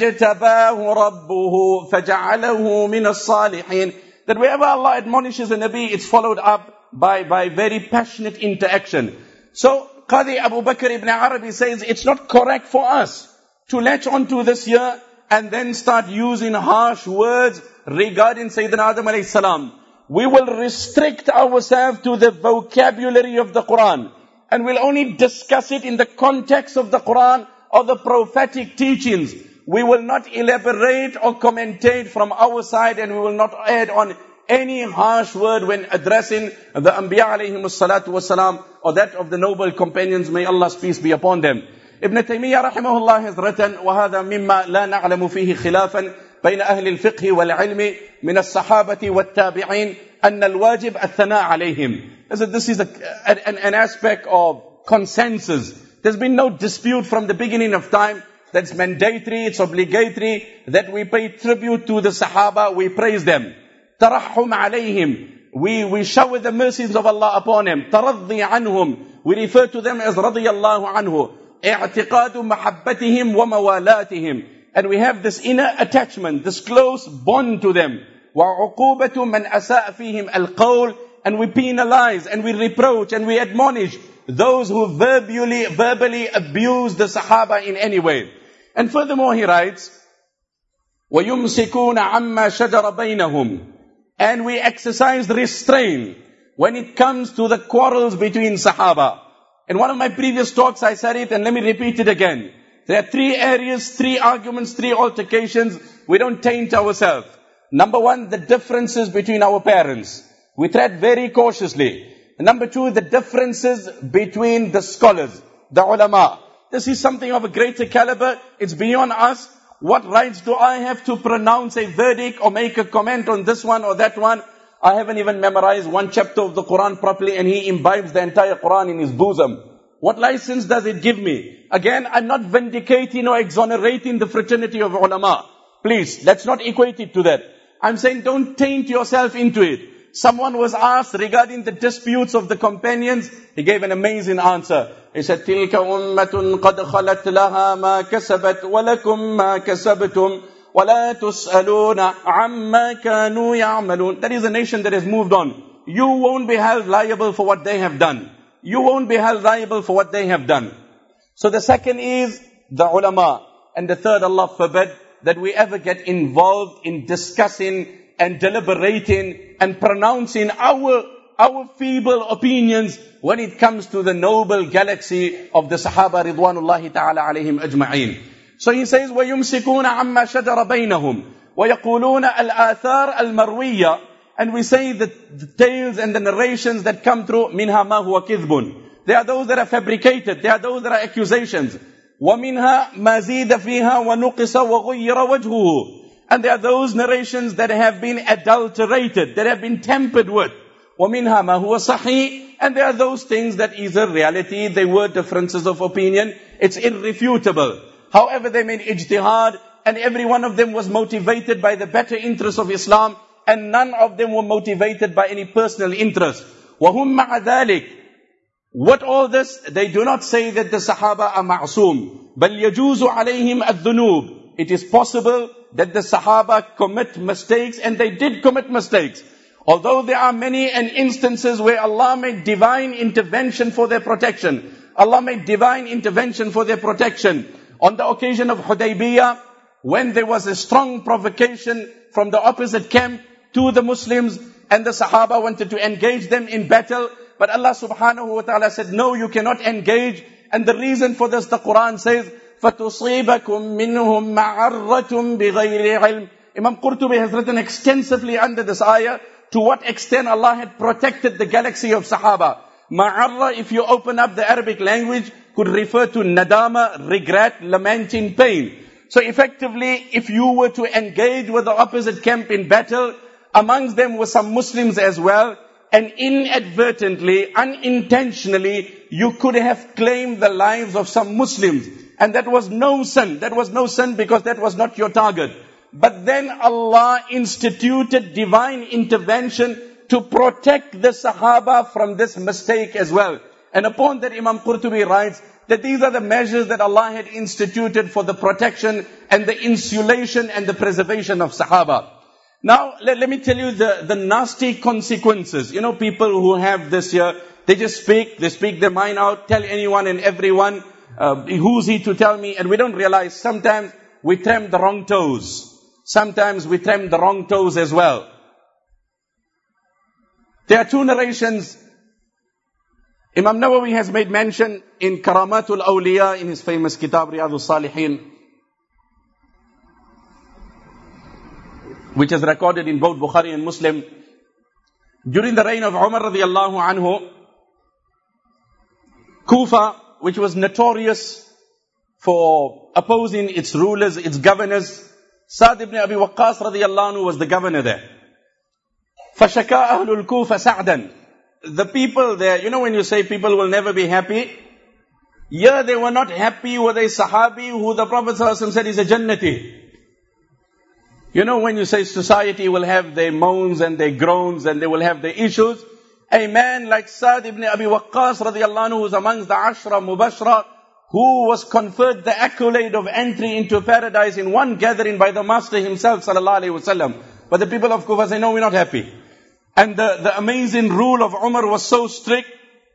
فاجتباه ربه فجعله من الصالحين. That wherever Allah admonishes a Nabi, it's followed up by, by very passionate interaction. So Qadi Abu Bakr ibn Arabi says it's not correct for us to latch onto this here and then start using harsh words regarding Sayyidina Adam alayhi salam. We will restrict ourselves to the vocabulary of the Quran, and we'll only discuss it in the context of the Quran or the prophetic teachings. We will not elaborate or commentate from our side, and we will not add on any harsh word when addressing the Anbiya alayhim salatu wasalam or that of the noble companions. May Allah's peace be upon them. Ibn Taymiyyah rahimahullah has written, وَهَذَا مِمَّا لَا نَعْلَمُ فِيهِ خِلَافًا بين أهل الفقه والعلم من الصحابة والتابعين أن الواجب الثناء عليهم. This is a, an, an aspect of consensus. There's been no dispute from the beginning of time that it's mandatory, it's obligatory that we pay tribute to the Sahaba, we praise them. ترحم عليهم, we, we shower the mercies of Allah upon them. ترضي عنهم, we refer to them as رضي الله عنه. اعتقاد محبتهم وموالاتهم, and we have this inner attachment, this close bond to them. وَعُقُوبَةُ مَنْ أَسَاءَ فِيهِمْ الْقَوْلِ, and we penalize and we reproach and we admonish those who verbally, verbally abuse the Sahaba in any way. And furthermore he writes, وَيُمْسِكُونَ عَمَّا شَجَرَ بَيْنَهُمْ, and we exercise restraint when it comes to the quarrels between Sahaba. In one of my previous talks I said it, and let me repeat it again. There are three areas, three arguments, three altercations. We don't taint ourselves. Number one, the differences between our parents. We tread very cautiously. Number two, the differences between the scholars, the ulama. This is something of a greater caliber. It's beyond us. What rights do I have to pronounce a verdict or make a comment on this one or that one? I haven't even memorized one chapter of the Quran properly, and he imbibes the entire Quran in his bosom. What license does it give me? Again, I'm not vindicating or exonerating the fraternity of ulama. Please, let's not equate it to that. I'm saying don't taint yourself into it. Someone was asked regarding the disputes of the companions. He gave an amazing answer. He said, تِلْكَ أُمَّةٌ قَدْ خَلَتْ لَهَا مَا كَسَبَتْ وَلَكُمْ مَا كَسَبْتُمْ وَلَا تُسْأَلُونَ عَمَّا كَانُوا يَعْمَلُونَ. That is a nation that has moved on. You won't be held liable for what they have done. You won't be held liable for what they have done. So the second is the ulama. And the third, Allah forbid, that we ever get involved in discussing and deliberating and pronouncing our, our feeble opinions when it comes to the noble galaxy of the Sahaba Ridwanullahi ta'ala alayhim ajma'een. So he says, وَيُمْسِكُونَ عَمَّا شَجَرَ بَيْنَهُمْ وَيَقُولُونَ الْآثَارَ الْمَرْوِيَّةِ, and we say that the tales and the narrations that come through, مِنْهَا مَا هُوَ كِذْبٌ. There are those that are fabricated. There are those that are accusations. وَمِنْهَا مَا زِيدَ فِيهَا وَنُقِصَ وَغُيِّرَ وَجْهُهُ. And there are those narrations that have been adulterated, that have been tampered with. وَمِنْهَا مَا هُوَ صَحِيحٌ And there are those things that is a reality. They were differences of opinion. It's irrefutable. However, they made ijtihad, and every one of them was motivated by the better interest of Islam, and none of them were motivated by any personal interest. وَهُمْ مَعَ ذَلِكَ. What all this? They do not say that the Sahaba are ma'soom. بَلْ يَجُوزُ عَلَيْهِمْ الذُّنُوبِ. It is possible that the Sahaba commit mistakes, and they did commit mistakes. Although there are many and instances where Allah made divine intervention for their protection. Allah made divine intervention for their protection. On the occasion of Hudaybiyah, when there was a strong provocation from the opposite camp to the Muslims, and the Sahaba wanted to engage them in battle, but Allah subhanahu wa ta'ala said, no, you cannot engage. And the reason for this, the Quran says, فَتُصِيبَكُم مِّنْهُم مَّعَرَّةٌ بِغَيْرِ عِلْمٍ. Imam Qurtubi has written extensively under this ayah, to what extent Allah had protected the galaxy of Sahaba. Ma'arra, if you open up the Arabic language, could refer to nadama, regret, lamenting, pain. So effectively, if you were to engage with the opposite camp in battle, amongst them were some Muslims as well, and inadvertently, unintentionally, you could have claimed the lives of some Muslims. And that was no sin. That was no sin because that was not your target. But then Allah instituted divine intervention to protect the Sahaba from this mistake as well. And upon that, Imam Qurtubi writes that these are the measures that Allah had instituted for the protection and the insulation and the preservation of Sahaba. Now, let, let me tell you the, the nasty consequences. You know, people who have this here, they just speak, they speak their mind out, tell anyone and everyone, uh, who's he to tell me? And we don't realize sometimes we trim the wrong toes. Sometimes we trim the wrong toes as well. There are two narrations. Imam Nawawi has made mention in Karamatul Awliya, in his famous Kitab Riyadus Salihin, which is recorded in both Bukhari and Muslim. During the reign of Umar radiallahu anhu, Kufa, which was notorious for opposing its rulers, its governors, Sa'd ibn Abi Waqqas radiallahu anhu was the governor there. فَشَكَا أَهْلُ الْكُوفَ سَعْدًا. The people there, you know when you say people will never be happy? Yeah, they were not happy with a Sahabi who the Prophet ﷺ said is a Jannati. You know when you say society will have their moans and their groans and they will have their issues, a man like Sa'd ibn Abi Waqqas radiallahu anhu, who was amongst the Ashra Mubashra, who was conferred the accolade of entry into paradise in one gathering by the Master himself sallallahu alaihi wasallam. But the people of Kufa say, no, we're not happy. And the, the amazing rule of Umar was so strict,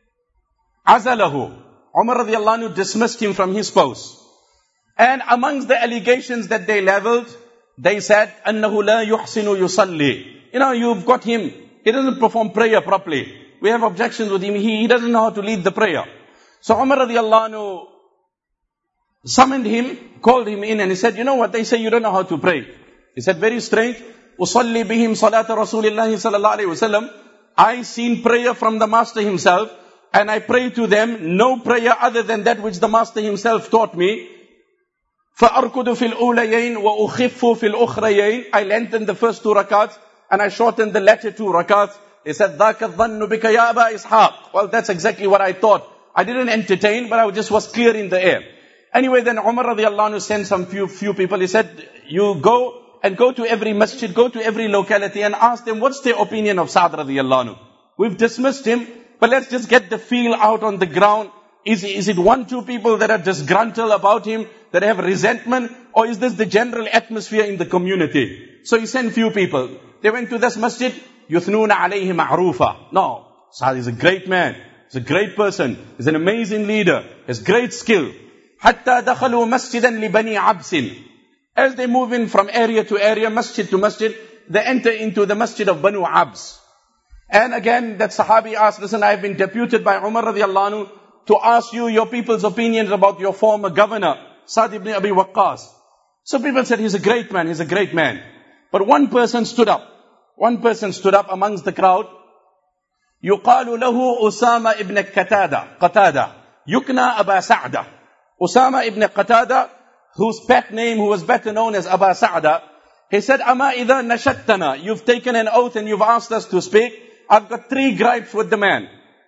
azalahu. Umar radiallahu anhu dismissed him from his post. And amongst the allegations that they leveled, they said, أَنَّهُ لَا يُحْسِنُ يُصَلِّي. You know, you've got him. He doesn't perform prayer properly. We have objections with him. He, he doesn't know how to lead the prayer. So Umar radiallahu anhu summoned him, called him in, and he said, you know what, they say you don't know how to pray. He said, very strange. أُصَلِّي بِهِمْ صَلَاةَ رَسُولِ اللَّهِ صَلَى اللَّهُ عَلَيْهِ وَسَلَّمْ. I seen prayer from the Master himself, and I pray to them, no prayer other than that which the Master himself taught me. فَأَرْكُدُ فِي الْأُولَيَيْنِ وَأُخِفُّ فِي الْأُخْرَيَيْنِ. I lengthened the first two rakats, and I shortened the latter two rakats. He said, ذَاكَ الظَّنُّ بِكَ يَا أَبَا إِسْحَاقِ. Well, that's exactly what I thought. I didn't entertain, but I just was clear in the air. Anyway, then Umar radiallahu anhu sent some few, few people. He said, you go and go to every masjid, go to every locality and ask them, what's their opinion of Sa'd radiallahu anhu? We've dismissed him, but let's just get the feel out on the ground. Is, is it one, two people that are disgruntled about him, that have resentment, or is this the general atmosphere in the community? So he sent few people. They went to this masjid, يُثْنُونَ عَلَيْهِ مَعْرُوفًا. No, Sa'd is a great man, he's a great person, he's an amazing leader, he has great skill. حَتَّى دَخَلُوا مَسْجِدًا لِبَنِي عَبْسٍ. As they move in from area to area, masjid to masjid, they enter into the masjid of Banu Abs. And again, that Sahabi asked, listen, I have been deputed by Umar radiallahu anhu to ask you your people's opinions about your former governor, Sa'd ibn Abi Waqqas. So people said, he's a great man, he's a great man. But one person stood up. One person stood up amongst the crowd. يُقَالُ لَهُ أُسَامَ ibn Qatada. Qatada. يُكْنَى أَبَا سَعْدَ. Usama ibn Qatada, whose pet name, who was better known as Aba Sa'da, he said, Ama idha nashattana. You've taken an oath and you've asked us to speak. I've got three gripes with the man.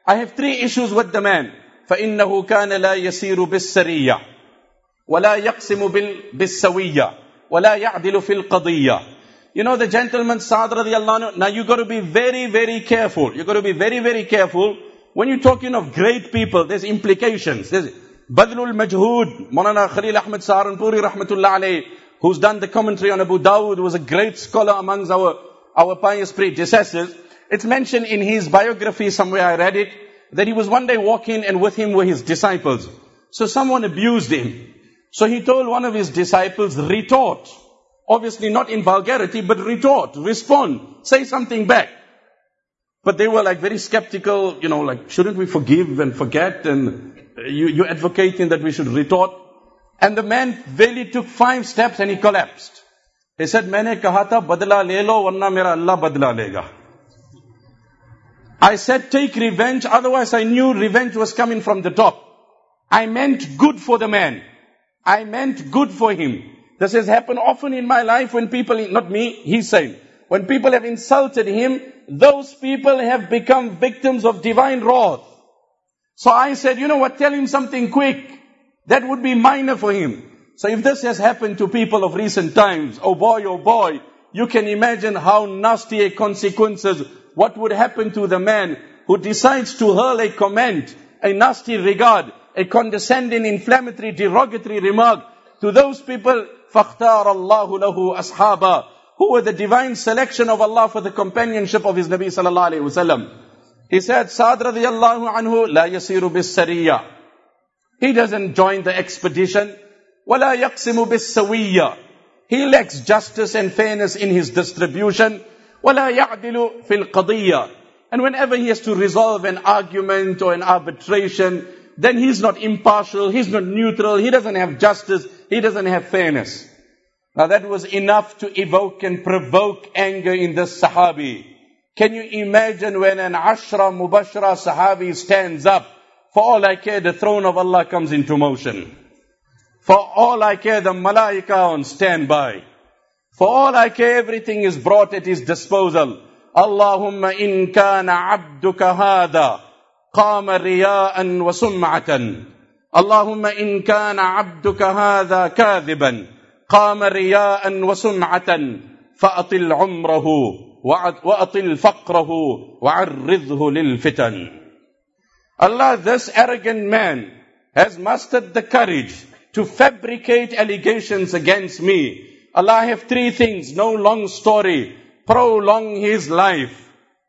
I have three issues with the man. فَإِنَّهُ كَانَ لَا يَسِيرُ بِالسَّرِيَّةِ وَلَا يَقْسِمُ بِالسَّوِيَّةِ وَلَا يَعْدِلُ فِي الْقَضِيَّةِ. You know the gentleman Sa'd radiallahu anhu. Now you got to be very, very careful. You got to be very, very careful. When you're talking of great people, there's implications. There's Badlul Majhood, Maulana Khalil Ahmad Saharanpuri rahmatullah alayhi, who's done the commentary on Abu Dawud, was a great scholar amongst our, our pious predecessors. It's mentioned in his biography somewhere, I read it, that he was one day walking and with him were his disciples. So someone abused him. So he told one of his disciples, retort. Obviously not in vulgarity, but retort, respond, say something back. But they were like very skeptical, you know, like, shouldn't we forgive and forget? And you, you're advocating that we should retort. And the man really took five steps and he collapsed. He said, Maine kaha tha, badla le lo, warna mera Allah badla lega. I said, take revenge, otherwise I knew revenge was coming from the top. I meant good for the man. I meant good for him. This has happened often in my life when people, not me, he's saying, when people have insulted him, those people have become victims of divine wrath. So I said, you know what, tell him something quick. That would be minor for him. So if this has happened to people of recent times, oh boy, oh boy, you can imagine how nasty a consequences, what would happen to the man who decides to hurl a comment, a nasty regard, a condescending, inflammatory, derogatory remark to those people. فَاخْتَارَ اللَّهُ لَهُ أَصْحَابًا, who were the divine selection of Allah for the companionship of His Nabi sallallahu alayhi wa sallam. He said, Sa'd radiyallahu anhu, لَا يَسِيرُ بِالسَّرِيَّةِ. He doesn't join the expedition. وَلَا يَقْسِمُ بِالسَّوِيَّةِ. He lacks justice and fairness in his distribution. وَلَا يَعْدِلُ فِي الْقَضِيَّةِ. And whenever he has to resolve an argument or an arbitration, then he's not impartial, he's not neutral, he doesn't have justice, he doesn't have fairness. Now that was enough to evoke and provoke anger in this Sahabi. Can you imagine when an Ashra Mubashra Sahabi stands up? For all I care, the throne of Allah comes into motion. For all I care, the Malaika on standby. For all I care, everything is brought at his disposal. Allahumma in kana abduka hada qama riya'an wa sum'atan. Allahumma in kana abduka hada kadhiban qama riya'an wa sum'atan fa'atil umrahu wa'atil faqrahu wa'arridhu lil fitan. Allah, this arrogant man has mustered the courage to fabricate allegations against me. Allah, I have three things, no long story. Prolong his life,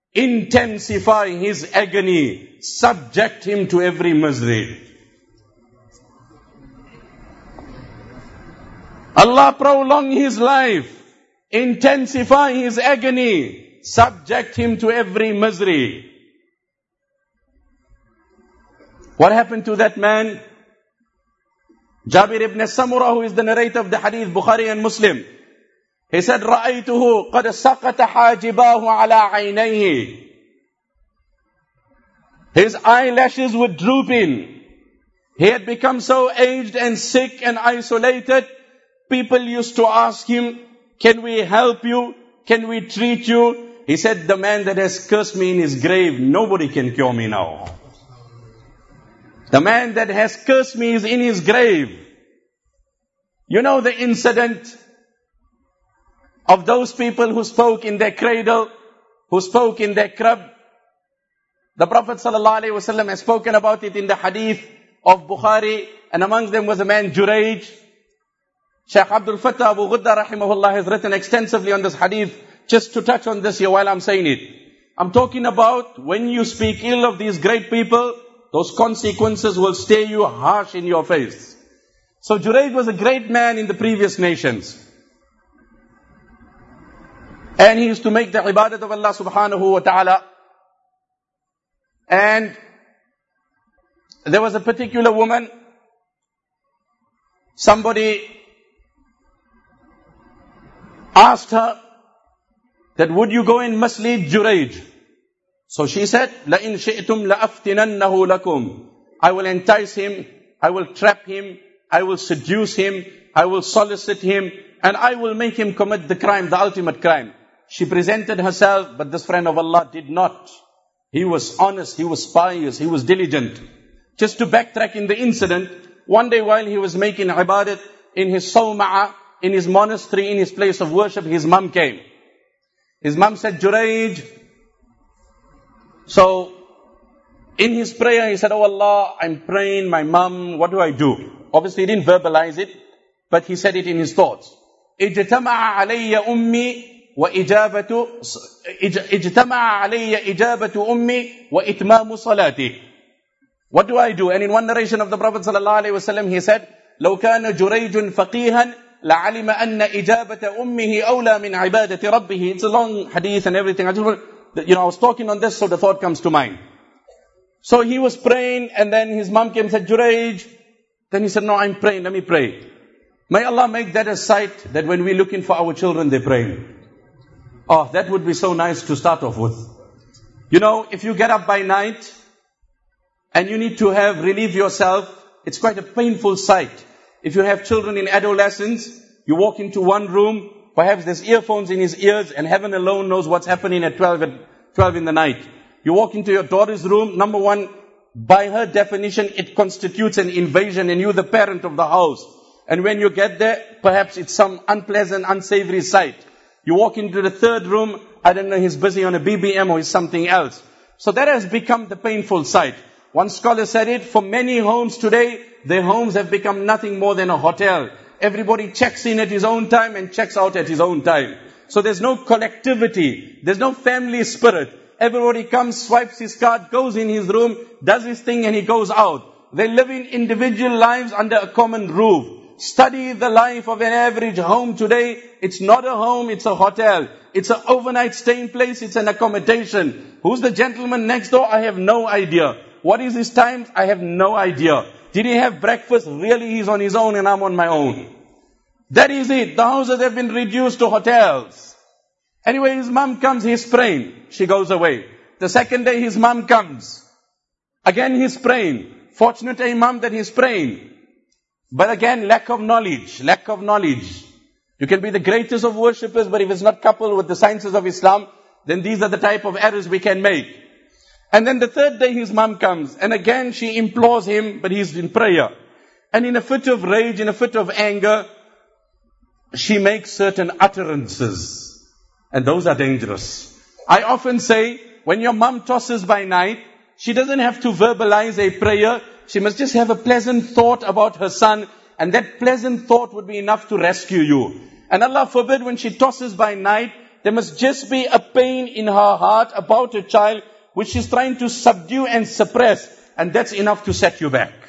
intensify his agony, subject him to every misery. Allah, prolong his life, intensify his agony, subject him to every misery. What happened to that man? Jabir ibn Samurah, who is the narrator of the hadith, Bukhari and Muslim, he said, رَأَيْتُهُ قَدْ سَقَطَ حَاجِبَاهُ عَلَىٰ عَيْنَيْهِ. His eyelashes were drooping. He had become so aged and sick and isolated. People used to ask him, can we help you? Can we treat you? He said, the man that has cursed me in his grave, nobody can cure me now. The man that has cursed me is in his grave. You know the incident of those people who spoke in their cradle, who spoke in their crib. The Prophet ﷺ has spoken about it in the hadith of Bukhari, and amongst them was a man Jurayj. Shaykh Abdul Fattah Abu Ghudda rahimahullah has written extensively on this hadith. Just to touch on this here while I'm saying it. I'm talking about when you speak ill of these great people, those consequences will stare you harsh in your face. So Jurayj was a great man in the previous nations. And he used to make the ibadat of Allah subhanahu wa ta'ala. And there was a particular woman, somebody asked her that would you go and mislead Jurayj? So she said, لَإِن شِئْتُمْ لَأَفْتِنَنَّهُ لَكُمْ. I will entice him, I will trap him, I will seduce him, I will solicit him, and I will make him commit the crime, the ultimate crime. She presented herself, but this friend of Allah did not. He was honest, he was pious, he was diligent. Just to backtrack in the incident, one day while he was making ibadat in his sawma'a, in his monastery, in his place of worship, his mum came. His mum said, Jurayj. So, in his prayer, he said, Oh Allah, I'm praying, my mum, what do I do? Obviously, he didn't verbalize it, but he said it in his thoughts. اجتمع علي أمي وإجابة اجتمع علي إجابة أمي وإتمام صلاتي. What do I do? And in one narration of the Prophet ﷺ, he said, لو كان جريج فقيها لعلم أن إجابة أمه أولى من عبادة ربه. It's a long hadith and everything. I just want, you know, I was talking on this, so the thought comes to mind. So he was praying, and then his mom came and said, Jurayj. Then he said, no, I'm praying, let me pray. May Allah make that a sight that when we're looking for our children, they're praying. Oh, that would be so nice to start off with. You know, if you get up by night and you need to have relieve yourself, it's quite a painful sight. If you have children in adolescence, you walk into one room, perhaps there's earphones in his ears, and heaven alone knows what's happening at twelve, at twelve in the night. You walk into your daughter's room, number one, by her definition, it constitutes an invasion, and you're the parent of the house. And when you get there, perhaps it's some unpleasant, unsavory sight. You walk into the third room, I don't know, he's busy on a B B M or he's something else. So that has become the painful sight. One scholar said it, for many homes today, their homes have become nothing more than a hotel. Everybody checks in at his own time and checks out at his own time. So there's no collectivity, there's no family spirit. Everybody comes, swipes his card, goes in his room, does his thing and he goes out. They live in individual lives under a common roof. Study the life of an average home today. It's not a home, it's a hotel. It's an overnight staying place, it's an accommodation. Who's the gentleman next door? I have no idea. What is his time? I have no idea. Did he have breakfast? Really, he's on his own and I'm on my own. That is it. The houses have been reduced to hotels. Anyway, his mom comes, he's praying. She goes away. The second day his mom comes. Again he's praying. Fortunate imam that he's praying. But again, lack of knowledge, lack of knowledge. You can be the greatest of worshippers, but if it's not coupled with the sciences of Islam, then these are the type of errors we can make. And then the third day his mom comes, and again she implores him, but he's in prayer. And in a fit of rage, in a fit of anger, she makes certain utterances. And those are dangerous. I often say, when your mom tosses by night, she doesn't have to verbalize a prayer. She must just have a pleasant thought about her son, and that pleasant thought would be enough to rescue you. And Allah forbid, when she tosses by night, there must just be a pain in her heart about a child which she's trying to subdue and suppress, and that's enough to set you back.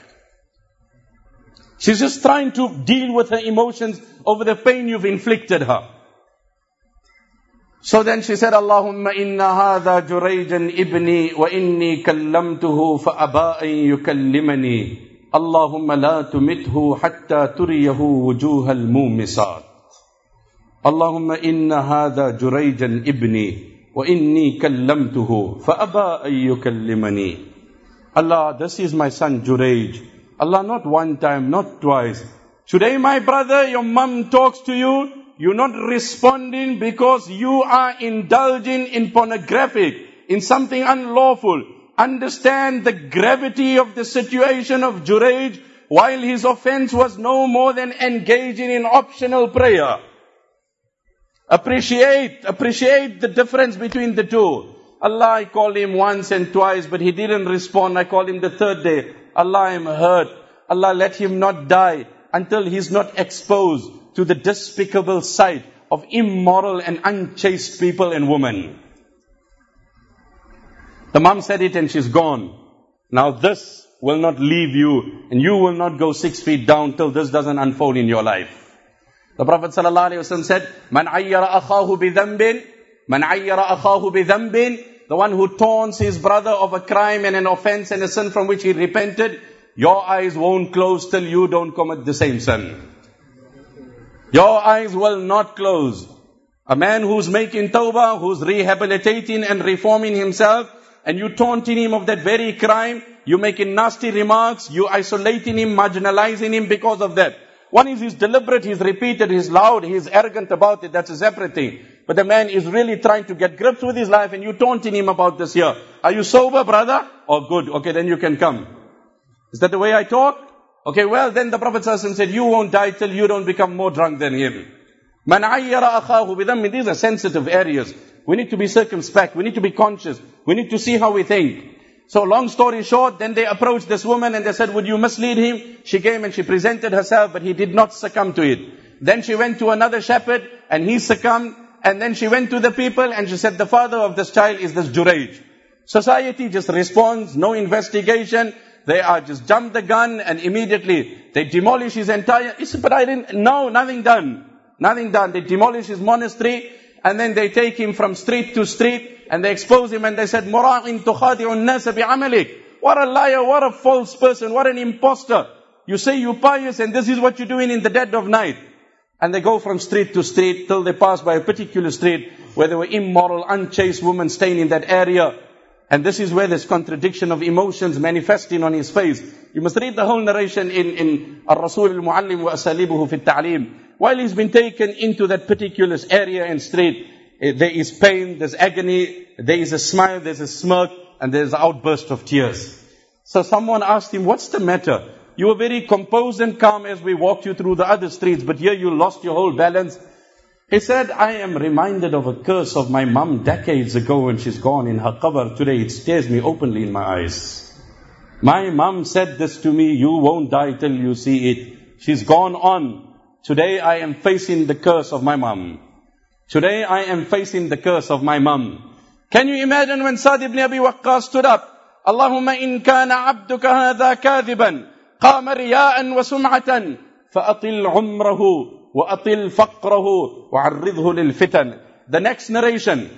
She's just trying to deal with her emotions over the pain you've inflicted her. So then she said, Allahumma inna hadha Jurayjan ibni wa inni kallamtuhu fa aba an yukallimani. Allahumma la tumithu hatta turiyahu wujuhal mumisat. Allahumma inna hadha Jurayjan ibni wa inni kallamtuhu fa aba an yukallimani. Allah, this is my son Jurayj. Allah, not one time, not twice. Today, my brother, your mum talks to you. You're not responding because you are indulging in pornographic, in something unlawful. Understand the gravity of the situation of Jurayj, while his offense was no more than engaging in optional prayer. Appreciate, appreciate the difference between the two. Allah, I called him once and twice, but he didn't respond. I called him the third day. Allah, I'm hurt. Allah, let him not die until he's not exposed to the despicable sight of immoral and unchaste people and women. The mom said it and she's gone. Now this will not leave you, and you will not go six feet down till this doesn't unfold in your life. The Prophet ﷺ said, Man ayyara akhahu bidhanbin, Man ayyara akhahu bidhanbin, the one who taunts his brother of a crime and an offense and a sin from which he repented, your eyes won't close till you don't commit the same sin. Your eyes will not close. A man who's making tawbah, who's rehabilitating and reforming himself, and you taunting him of that very crime, you making nasty remarks, you isolating him, marginalizing him because of that. One is he's deliberate, he's repeated, he's loud, he's arrogant about it, that's a separate thing. but the man is really trying to get grips with his life and you taunting him about this here. Are you sober, brother? Oh, good. Okay, then you can come. Is that the way I talk? Okay, well, then the Prophet ﷺ said, you won't die till you don't become more drunk than him. Man ayyara akhahu bidhammin. These are sensitive areas. We need to be circumspect. We need to be conscious. We need to see how we think. So long story short, then they approached this woman and they said, would you mislead him? She came and she presented herself, but he did not succumb to it. Then she went to another shepherd and he succumbed. And then she went to the people and she said, the father of this child is this Jurayj. Society just responds, no investigation. They are just jump the gun and immediately they demolish his entire... He said, but I didn't... No, nothing done. Nothing done. They demolish his monastery and then they take him from street to street and they expose him and they said, Mura'in tukhadi'un nasa bi'amalik. What a liar, what a false person, what an imposter. You say you're pious and this is what you're doing in the dead of night. And they go from street to street till they pass by a particular street where there were immoral, unchaste women staying in that area. And this is where there's contradiction of emotions manifesting on his face. You must read the whole narration in, in Ar-Rasul al-Muallim wa Asalibuhu fi ta'aleem. While he's been taken into that particular area and street, there is pain, there's agony, there is a smile, there's a smirk, and there's an outburst of tears. So someone asked him, what's the matter? You were very composed and calm as we walked you through the other streets, but here you lost your whole balance. He said, I am reminded of a curse of my mum decades ago when she's gone in her qabr. Today it stares me openly in my eyes. My mum said this to me, you won't die till you see it. She's gone on. Today I am facing the curse of my mum. Today I am facing the curse of my mum. Can you imagine when Sa'd ibn Abi Waqqas stood up? Allahumma in kana abduka hadha kadhiban. قام رياء وسمعة فأطل عمره وأطل فقره وعرضه للفتن. The next narration.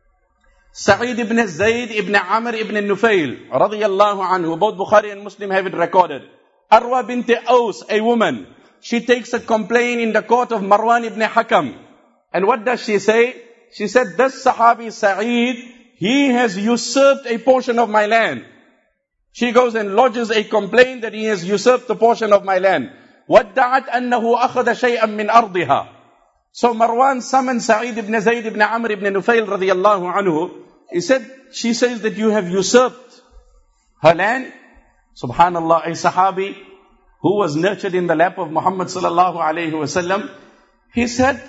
Sa'id ibn Zayd ibn Amr ibn Nufayl radiyallahu anhu. Both Bukhari and Muslim have it recorded. Arwa bint Aus, a woman. She takes a complaint in the court of Marwan ibn Hakam. And what does she say? She said, this Sahabi Sa'id, he has usurped a portion of my land. She goes and lodges a complaint that he has usurped a portion of my land. وَادَّعَتْ أَنَّهُ أَخَذَ شَيْئًا مِّنْ أَرْضِهَا. So Marwan summoned Sa'id ibn Zayd ibn Amr ibn Nufayl radiyallahu anhu. He said, she says that you have usurped her land. Subhanallah, a Sahabi who was nurtured in the lap of Muhammad sallallahu alayhi wa sallam. He said,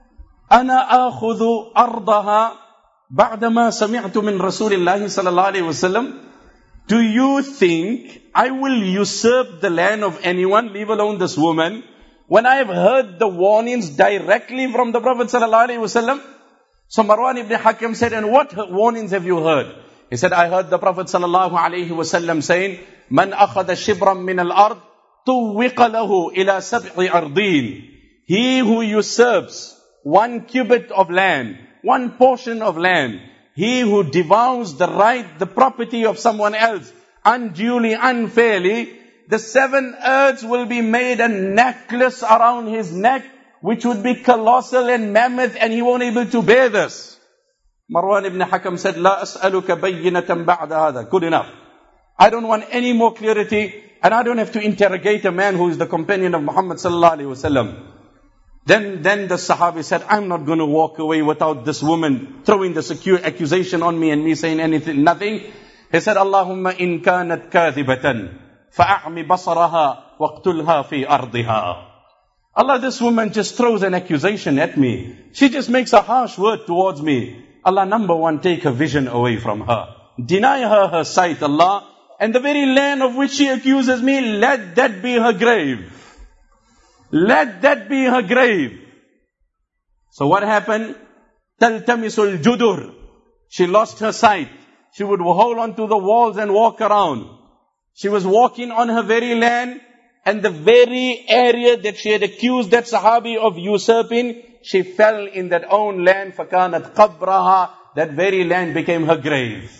أَنَا آخُذُ أَرْضَهَا بَعْدَمَا سَمِعْتُ مِنْ رَسُولِ اللَّهِ صلى الله عليه وسلم. Do you think I will usurp the land of anyone, leave alone this woman, when I have heard the warnings directly from the Prophet sallallahu alaihi wasallam? So Marwan ibn Hakam said, and what warnings have you heard? He said, I heard the Prophet sallallahu alaihi wasallam saying, Man akhada shibran min al-ard, tuwiqa lahu ila sab'i ardin. He who usurps one cubit of land, one portion of land, he who devours the right, the property of someone else, unduly, unfairly, the seven earths will be made a necklace around his neck, which would be colossal and mammoth, and he won't be able to bear this. Marwan ibn Hakam said, La as'aluka bayyinatan ba'da hadha. Good enough. I don't want any more clarity, and I don't have to interrogate a man who is the companion of Muhammad sallallahu alaihi wasallam. Then, then the Sahabi said, I'm not going to walk away without this woman throwing the secure accusation on me and me saying anything, nothing. He said, Allahumma in kanat kadhibatan, fa'a'mi basaraha waqtulha fi ardiha. Allah, this woman just throws an accusation at me. She just makes a harsh word towards me. Allah, number one, take her vision away from her. Deny her her sight, Allah. And the very land of which she accuses me, let that be her grave. Let that be her grave. So what happened? Taltamisul judur. She lost her sight. She would hold on to the walls and walk around. She was walking on her very land, and the very area that she had accused that Sahabi of usurping, she fell in that own land. فَكَانَتْ قَبْرَهَا. That very land became her grave.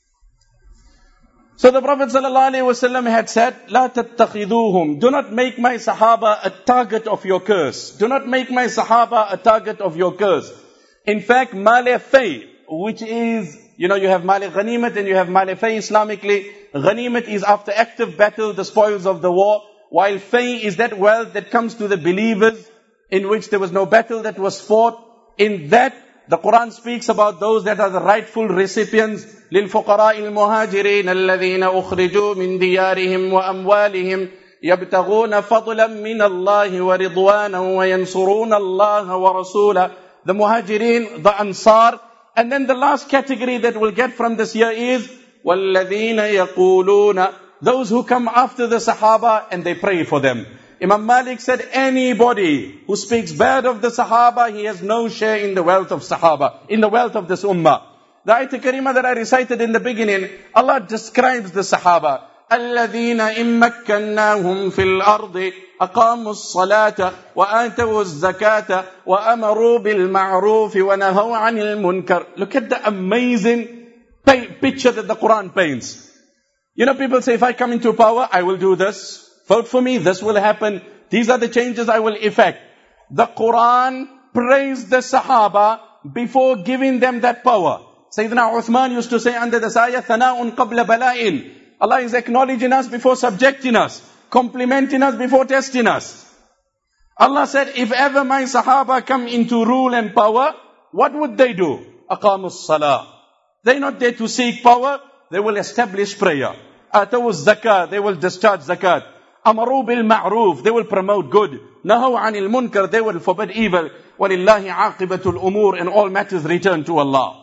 So the Prophet ﷺ had said, لَا تَتَّخِذُوهُمْ. Do not make my Sahaba a target of your curse. Do not make my Sahaba a target of your curse. In fact, Male Fay, which is, you know, you have Male Ghanimat and you have Male Fay Islamically. Ghanimat is after active battle, the spoils of the war. While Fay is that wealth that comes to the believers in which there was no battle that was fought. In that, the Quran speaks about those that are the rightful recipients. لِلْفُقَرَاءِ الْمُهَاجِرِينَ الَّذِينَ أُخْرِجُوا مِنْ دِيَارِهِمْ وَأَمْوَالِهِمْ يَبْتَغُونَ فَضْلًا مِنَ اللَّهِ وَرِضْوَانًا وَيَنْصُرُونَ اللَّهَ وَرَسُولَهُ. The Muhajirin, the Ansar. And then the last category that we'll get from this year is وَالَّذِينَ يَقُولُونَ, those who come after the Sahaba and they pray for them. Imam Malik said, anybody who speaks bad of the Sahaba, he has no share in the wealth of Sahaba, in the wealth of this ummah. The ayat karima that I recited in the beginning, Allah describes the Sahaba. الَّذِينَ إِن مَّكَّنَّاهُمْ فِي الْأَرْضِ أَقَامُوا الصَّلَاةَ وَآتَوُا الزَّكَاةَ وَأَمَرُوا بِالْمَعْرُوفِ وَنَهَوْا عَنِ الْمُنكَرِ. Look at the amazing picture that the Quran paints. You know, people say, if I come into power, I will do this. Vote for me, this will happen. These are the changes I will effect. The Quran praised the Sahaba before giving them that power. Sayyidina Uthman used to say under this ayah, ثَنَاءٌ قَبْلَ بَلَائٍ. Allah is acknowledging us before subjecting us, complimenting us before testing us. Allah said, if ever my Sahaba come into rule and power, what would they do? أَقَامُوا الصَّلَاةِ. They're not there to seek power, they will establish prayer. آتَوُوا الزَّكَاةِ. They will discharge zakat. أَمَرُوا بِالْمَعْرُوفِ. They will promote good. نَهَوْا عَنِ الْمُنكَرِ. They will forbid evil. وَلِلَّهِ عَاقِبَةُ الْأُمُورِ. And all matters return to Allah.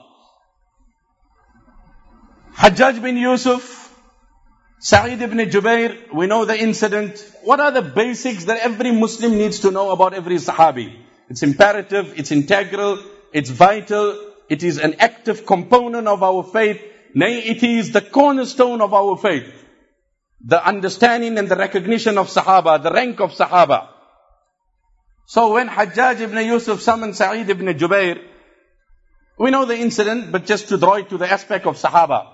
Hajjaj bin Yusuf, Sa'id ibn Jubair, we know the incident. What are the basics that every Muslim needs to know about every Sahabi? It's imperative, it's integral, it's vital, it is an active component of our faith. Nay, it is the cornerstone of our faith. The understanding and the recognition of Sahaba, the rank of Sahaba. So when Hajjaj ibn Yusuf summoned Sa'id ibn Jubair, we know the incident, but just to draw it to the aspect of Sahaba.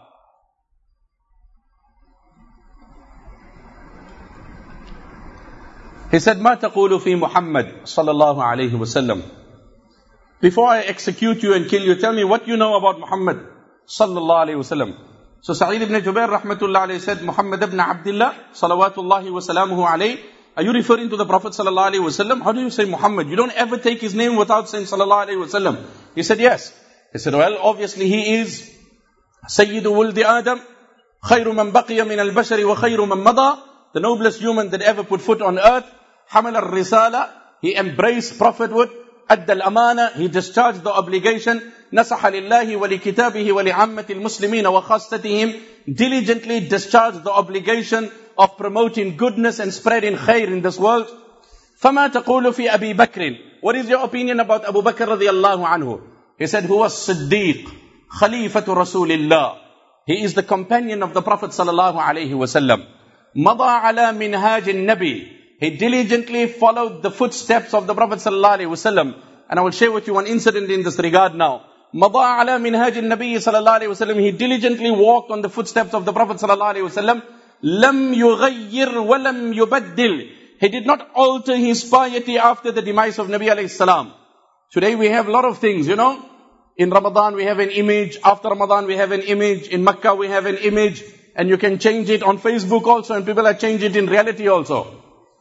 He said, مَا تَقُولُ فِي مُحَمَّدٍ صلى الله عليه وسلم. Before I execute you and kill you, tell me what you know about Muhammad صلى الله عليه وسلم. So Sa'id ibn Jubair rahmatullah alayhi said, Muhammad ibn Abdullah salawatullahi wa salamuhu alayhi. Are you referring to the Prophet sallallahu alayhi wa sallam? How do you say Muhammad? You don't ever take his name without saying sallallahu alayhi wa sallam. He said, yes. He said, well, obviously he is Sayyidu Wuldi Adam, Khayru man baqiya min al-bashari wa khayru man mada, the noblest human that ever put foot on earth. Hamal al-risala, he embraced prophethood. Adda al-amana, he discharged the obligation. Nasaha lillahi wa li kitabihi wa li ammati al-muslimina wa khastatihim, diligently discharged the obligation of promoting goodness and spreading khair in this world. فَمَا تَقُولُ فِي أَبِي بَكْرٍ. What is your opinion about Abu Bakr radiyallahu anhu? He said, who was Siddiq, Khalifatu Rasulillah. He is the companion of the Prophet sallallahu alayhi wa sallam. مَضَى عَلَى مِنْهَاجِ النَّبِي. He diligently followed the footsteps of the Prophet sallallahu alayhi wa sallam. And I will share with you one incident in this regard now. مَضَى عَلَى مِنْهَاجِ النَّبِي sallallahu alayhi wa sallam. He diligently walked on the footsteps of the Prophet sallallahu alayhi wa sallam. لَمْ يُغَيِّرْ وَلَمْ يُبَدِّلْ. He did not alter his piety after the demise of Nabi alayhi salam. Today we have a lot of things, you know. In Ramadan we have an image. After Ramadan we have an image. In Makkah we have an image. And you can change it on Facebook also. And people are changing it in reality also.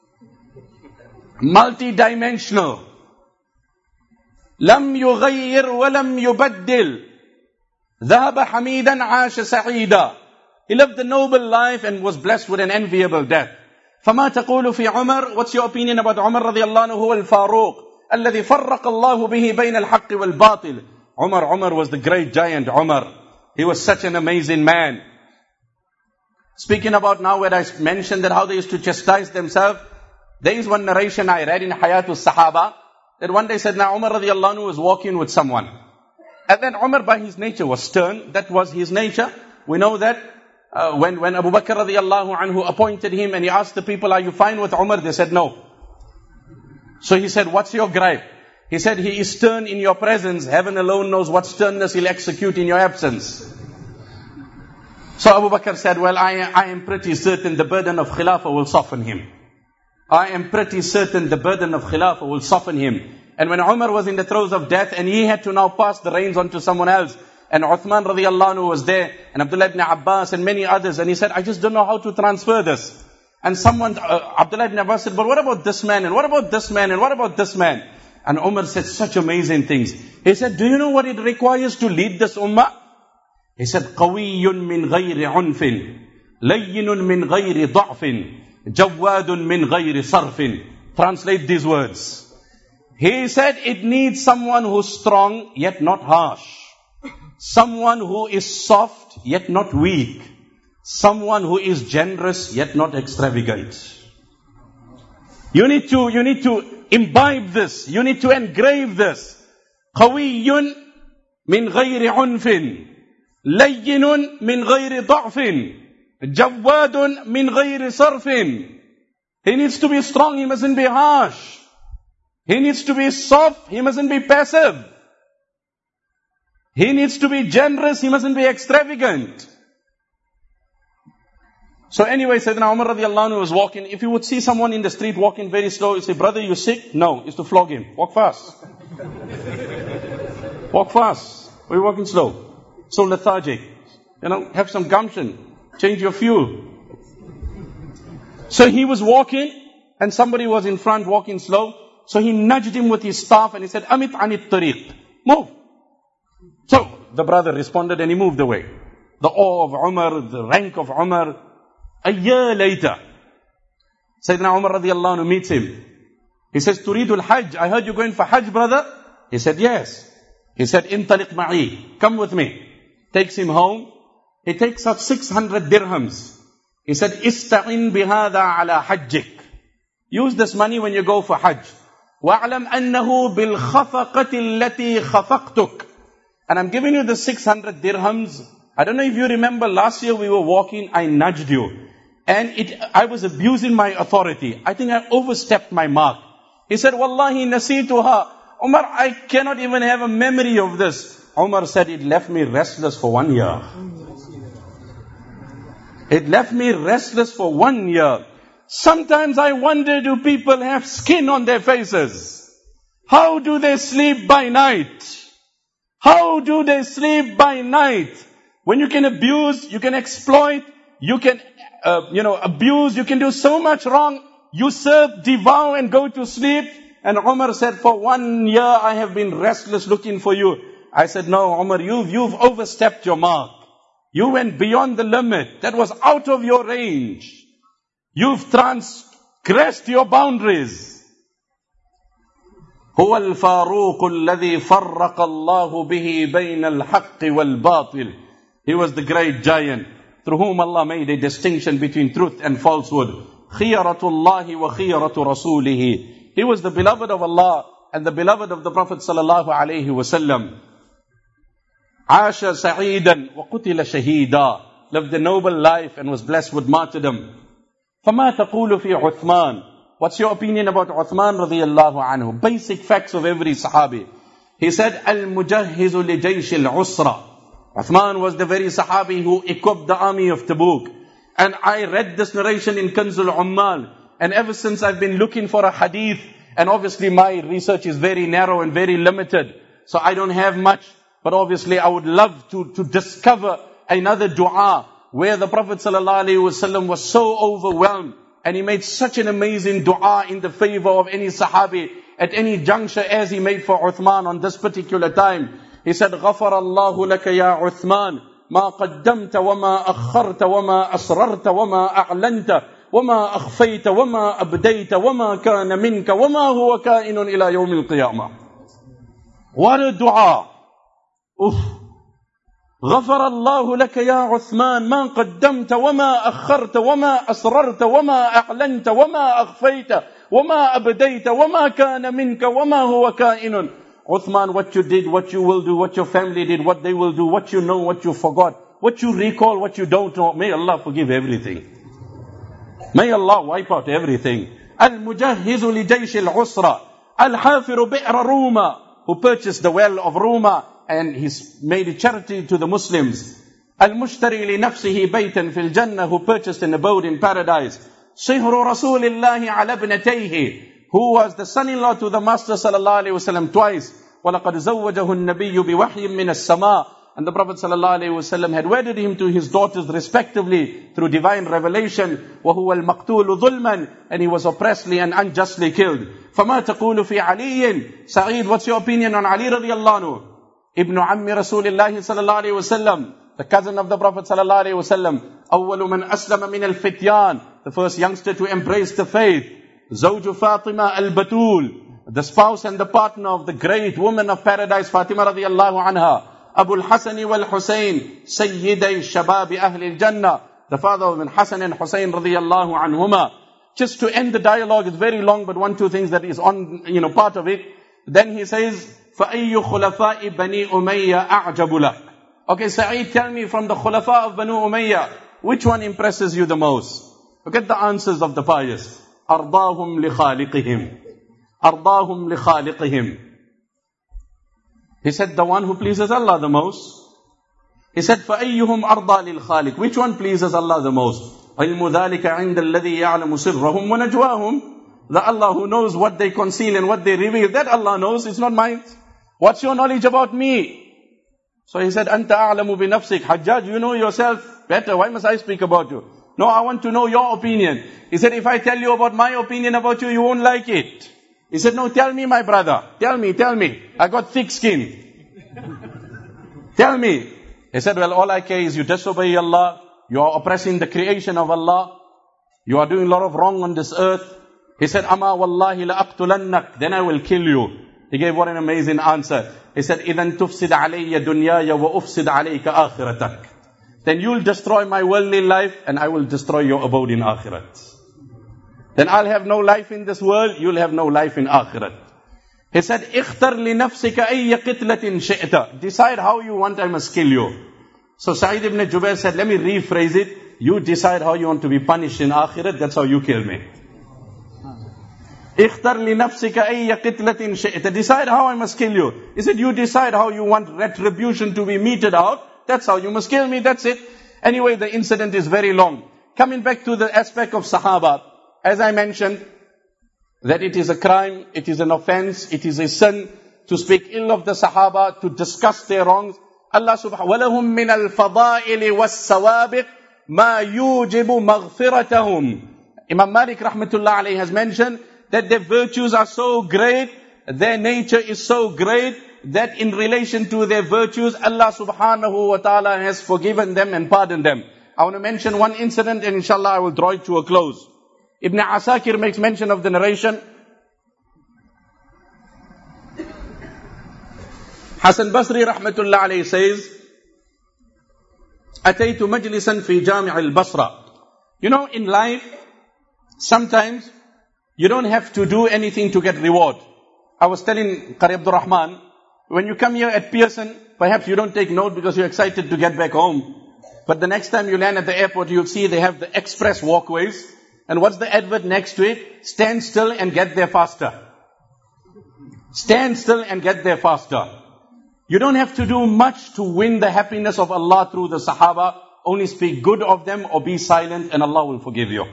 Multi-dimensional. لم يغير ولم يبدل. ذهب حميدا عاش سعيدا. He lived a noble life and was blessed with an enviable death. فما تقول في عمر. What's your opinion about Umar رضي الله عنه هو الفاروق الذي فرق الله به بين الحق والباطل. Umar, Umar was the great giant Umar. He was such an amazing man. Speaking about now where I mentioned that how they used to chastise themselves. There is one narration I read in Hayatul Sahaba that one day said, now Umar radiallahu anhu was walking with someone. And then Umar by his nature was stern. That was his nature. We know that uh, when, when Abu Bakr radiallahu anhu appointed him and he asked the people, are you fine with Umar? They said no. So he said, what's your gripe? He said, he is stern in your presence. Heaven alone knows what sternness he'll execute in your absence. So Abu Bakr said, well, I, I am pretty certain the burden of Khilafah will soften him. I am pretty certain the burden of Khilafah will soften him. And when Umar was in the throes of death and he had to now pass the reins on to someone else, and Uthman radiallahu anhu was there, and Abdullah ibn Abbas and many others, and he said, I just don't know how to transfer this. And someone, uh, Abdullah ibn Abbas said, but what about this man, and what about this man, and what about this man? And Umar said such amazing things. He said, do you know what it requires to lead this ummah? He said, قَوِيٌّ مِّن غَيْرِ عُنْفٍ لَيِّنٌ مِّن غَيْرِ ضَعْفٍ جَوَّادٌ مِّن غَيْرِ صَرْفٍ. Translate these words. He said, it needs someone who's strong, yet not harsh. Someone who is soft, yet not weak. Someone who is generous, yet not extravagant. You need to, you need to imbibe this. You need to engrave this. قَوِيٌّ مِّن غَيْرِ عُنْفٍ لَيِّنٌ مِّن غَيْرِ ضَعْفٍ جَوَّادٌ مِّن غَيْرِ صَرْفٍ. He needs to be strong, he mustn't be harsh. He needs to be soft, he mustn't be passive. He needs to be generous, he mustn't be extravagant. So anyway, Sayyidina Umar radiallahu anhu was walking. If you would see someone in the street walking very slow, you say, brother, you sick? No, it's to flog him. Walk fast. Walk fast. Why are you walking slow? So lethargic. You know, have some gumption. Change your fuel. So he was walking, and somebody was in front walking slow. So he nudged him with his staff and he said, Amit anit tariq. Move. So the brother responded and he moved away. The awe of Umar, the rank of Umar. A year later, Sayyidina Umar radiallahu anhu meets him. He says, Turidul Hajj. I heard you're going for Hajj, brother. He said, yes. He said, Intaliq ma'i. Come with me. Takes him home. He takes out six hundred dirhams. He said, Ista'in bihada ala hajjik. Use this money when you go for Hajj. وَعْلَمْ أَنَّهُ بِالْخَفَقَةِ الَّتِي خَفَقْتُكَ. And I'm giving you the six hundred dirhams. I don't know if you remember, last year we were walking, I nudged you. And it, I was abusing my authority. I think I overstepped my mark. He said, Wallahi nasituha. Umar, I cannot even have a memory of this. Umar said, it left me restless for one year. It left me restless for one year. Sometimes I wonder, do people have skin on their faces? How do they sleep by night? How do they sleep by night? When you can abuse, you can exploit, you can, uh, you know, abuse, you can do so much wrong, usurp, devour and go to sleep. And Umar said, for one year I have been restless looking for you. I said, no, Umar, you've, you've overstepped your mark. You went beyond the limit. That was out of your range. You've transgressed your boundaries. هو الفاروق الذي فرق الله به بين الحق والباطل. He was the great giant through whom Allah made a distinction between truth and falsehood. خيرة الله وخيرة رسوله. He was the beloved of Allah and the beloved of the Prophet sallallahu alaihi wasallam. عاش سعيدا وقتل شهيدا. Lived a noble life and was blessed with martyrdom. فما تقول في عثمان? What's your opinion about Uthman radiyallahu anhu? Basic facts of every Sahabi. He said, Al-Mujahhiz li Jaysh al-Usra. Uthman was the very Sahabi who equipped the army of Tabuk. And I read this narration in Kanzul Ummal. And ever since I've been looking for a hadith. And obviously my research is very narrow and very limited. So I don't have much. But obviously I would love to, to discover another dua where the Prophet ﷺ was so overwhelmed. And he made such an amazing dua in the favor of any Sahabi at any juncture as he made for Uthman on this particular time. He said, غَفَرَ اللَّهُ لَكَ يَا عُثْمَانِ مَا قَدَّمْتَ وَمَا أَخَّرْتَ وَمَا أَسْرَرْتَ وَمَا أَعْلَنْتَ وَمَا أَخْفَيْتَ وَمَا أَبْدَيْتَ وَمَا كَانَ مِنْكَ وَمَا هُوَ كَائِنٌ إِلَى يَوْمِ الْقِيَامَةِ. What a dua! Oof. غفر الله لك يا عثمان ما قدمت وما أخرت وما أسررت وما أعلنت وما أخفيت وما أبديت وما كان منك وما هو كائن. Uthman, what you did, what you will do, what your family did, what they will do, what you know, what you forgot, what you recall, what you don't know. May Allah forgive everything. May Allah wipe out everything. Al-Mujahhiz li Jaysh al-Usra. Al-Hafir bi'r Ruma, who purchased the well of Ruma and he's made a charity to the Muslims. Al-Mushtari li nafsihi baytan fil Jannah, who purchased an abode in paradise. Sihru Rasulillahi ala ibnatayhi, who was the son-in-law to the Master sallallahu alaihi wasallam twice. وَلَقَدْ زَوَّجَهُ النَّبِيُّ بِوَحْيٍ مِّنَ السَّمَاءِ And the Prophet ﷺ had wedded him to his daughters respectively through divine revelation. وَهُوَ الْمَقْتُولُ ظُلْمًا, and he was oppressively and unjustly killed. فَمَا تَقُولُ فِي عَلِيٍّ Sa'id, what's your opinion on Ali radiallahu anhu? Ibn Ammi Rasulillahi sallallahu alayhi wasallam, the cousin of the Prophet sallallahu alayhi wasallam. أَوَّلُ مَنْ أَسْلَمَ مِنَ الْفِتْيَانِ, the first youngster to embrace the faith. زَوْجُ فَاطِمَةَ الْبَتُولِ, the spouse and the partner of the great woman of paradise, Fatima radiallahu anha. Abu al-Hasan wal-Husayn, Sayyiday Shabab Ahli al-Jannah, the father of Hasan and Husayn radiallahu anhuma. Just to end the dialogue, it's very long, but one, two things that is on, you know, part of it. Then he says, فَأَيُّ خُلَفَاءِ بَنِي أُمَيَّةَ أَعْجَبُ لَكَ. Okay, Sa'id, tell me from the Khulafa of Banu Umayyah, which one impresses you the most? Look at the answers of the pious. أَرْضَاهُمْ لِخَالِقِهِمْ أَرْضَاهُمْ لِخَالِقِهِمْ. He said, the one who pleases Allah the most. He said, فَأَيُّهُمْ أَرْضَى لِلْخَالِقِ. Which one pleases Allah the most? عِلْمُ ذَلِكَ عِنْدَ الَّذِي يَعْلَمُ سِرَّهُمْ وَنَجْوَاهُمْ. The Allah who knows what they conceal and what they reveal, that Allah knows, it's not mine. What's your knowledge about me? So he said, أَنْتَ أَعْلَمُ بِنَفْسِكَ. Hajjaj, you know yourself better. Why must I speak about you? No, I want to know your opinion. He said, if I tell you about my opinion about you, you won't like it. He said, no, tell me, my brother. Tell me, tell me. I got thick skin. Tell me. He said, well, all I care is you disobey Allah. You are oppressing the creation of Allah. You are doing a lot of wrong on this earth. He said, Ama wallahi la aqtulannak. Then I will kill you. He gave what an amazing answer. He said, إِذَن تُفْسِدْ عَلَيَّ دُنْيَايَ وَأُفْسِدْ عَلَيْكَ آخِرَتَكَ. Then you'll destroy my worldly life and I will destroy your abode in Akhirat. Then I'll have no life in this world, you'll have no life in Akhirat. He said, اختر لنفسك أي قتلة شئت. Decide how you want, I must kill you. So Sa'id ibn Jubair said, let me rephrase it. You decide how you want to be punished in Akhirat, that's how you kill me. اختر لنفسك أي قتلة شئت. Decide how I must kill you. He said, you decide how you want retribution to be meted out, that's how you must kill me, that's it. Anyway, the incident is very long. Coming back to the aspect of Sahaba, as I mentioned, that it is a crime, it is an offense, it is a sin to speak ill of the Sahaba, to discuss their wrongs. Allah subhanahu wa ta'ala, وَلَهُم مِّنَ الْفَضَائِلِ وَالسَّوَابِقِ مَا يُوجِبُ مَغْفِرَتَهُم. Imam Malik rahmatullah alayhi has mentioned that their virtues are so great, their nature is so great, that in relation to their virtues, Allah subhanahu wa ta'ala has forgiven them and pardoned them. I want to mention one incident and inshallah I will draw it to a close. Ibn Asakir makes mention of the narration. Hasan Basri rahmatullah alayhi says, أَتَيْتُ مَجْلِسًا فِي جَامِعِ الْبَصْرَةِ. You know, in life, sometimes you don't have to do anything to get reward. I was telling Qari Abdul Rahman, when you come here at Pearson, perhaps you don't take note because you're excited to get back home. But the next time you land at the airport, you'll see they have the express walkways. And what's the advert next to it? Stand still and get there faster. Stand still and get there faster. You don't have to do much to win the happiness of Allah through the Sahaba. Only speak good of them or be silent and Allah will forgive you.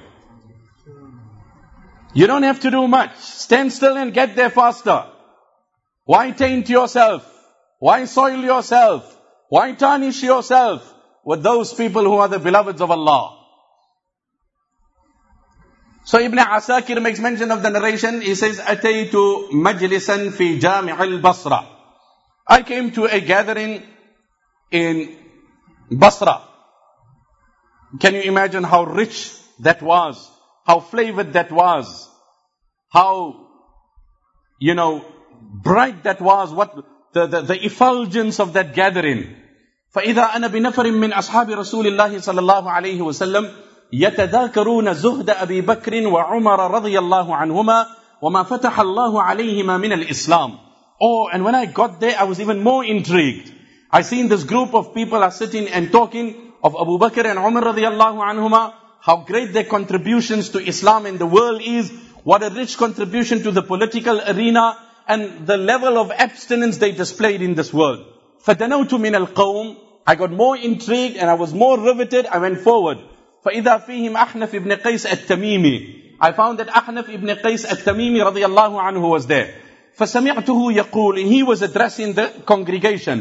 You don't have to do much. Stand still and get there faster. Why taint yourself? Why soil yourself? Why tarnish yourself with those people who are the beloveds of Allah? So Ibn Asakir makes mention of the narration. He says, أَتَيْتُ مَجْلِسًا فِي جَامِعِ الْبَصْرَةِ. I came to a gathering in Basra. Can you imagine how rich that was? How flavored that was? How, you know, bright that was? What the, the, the effulgence of that gathering. فَإِذَا أَنَا بِنَفَرٍ مِّنْ أَصْحَابِ رَسُولِ اللَّهِ صَلَى اللَّهُ عَلَيْهِ وَسَلَّمَ يتذاكرون زهد أبي بكر وعمر رضي الله عنهما وما فتح الله عليهما من الإسلام. Oh, and when I got there, I was even more intrigued. I seen this group of people are sitting and talking of Abu Bakr and Umar radiallahu anhuma, how great their contributions to Islam in the world is, what a rich contribution to the political arena, and the level of abstinence they displayed in this world. فَدَنَوْتُ مِنَ الْقَوْمِ. I got more intrigued and I was more riveted. I went forward. فَإِذَا فِيهِمْ أَحْنَفِ ibn Qais at-Tamimi. I found that Ahnaf ibn Qais at-Tamimi radiyallahu anhu was there. فَسَمِعْتُهُ يَقُولُ. He was addressing the congregation.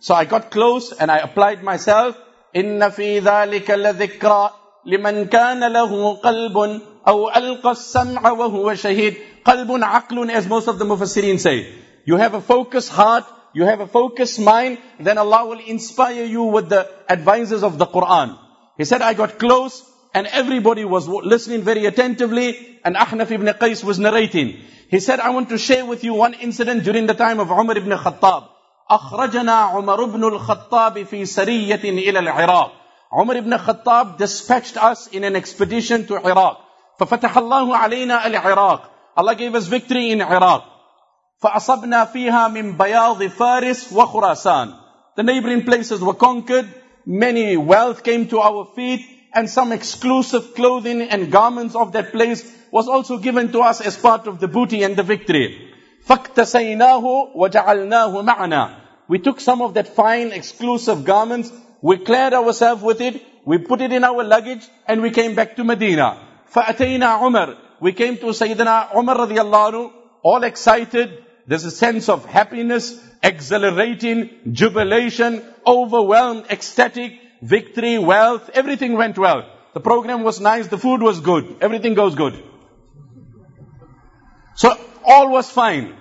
So I got close and I applied myself. إِنَّ فِي ذَلِكَ لَذِكْرَى لِمَنْ كَانَ لَهُ قَلْبٌ أَوْ أَلْقَى السَّمْعَ وَهُوَ شَهِيدٌ. قَلْبٌ عَقْلٌ, as most of the Mufassirin say. You have a focused heart, you have a focused mind, then Allah will inspire you with the advices of the Quran. He said, I got close and everybody was listening very attentively, and Ahnaf ibn Qais was narrating. He said, I want to share with you one incident during the time of Umar ibn Khattab. أخرجنا عمر بن الخطاب في سرية إلى العراق. Umar ibn Khattab dispatched us in an expedition to Iraq. ففتح الله علينا العراق. Allah gave us victory in Iraq. فأصبنا فيها من بياض فارس وخراسان. The neighboring places were conquered. Many wealth came to our feet, and some exclusive clothing and garments of that place was also given to us as part of the booty and the victory. فَاكْتَسَيْنَاهُ وَجَعَلْنَاهُ مَعَنَا. We took some of that fine exclusive garments, we clad ourselves with it, we put it in our luggage, and we came back to Medina. فَأَتَيْنَا عُمَرْ. We came to Sayyidina Umar radiallahu anhu, all excited. There's a sense of happiness, exhilarating, jubilation, overwhelmed, ecstatic, victory, wealth, everything went well. The program was nice, the food was good, everything goes good. So all was fine.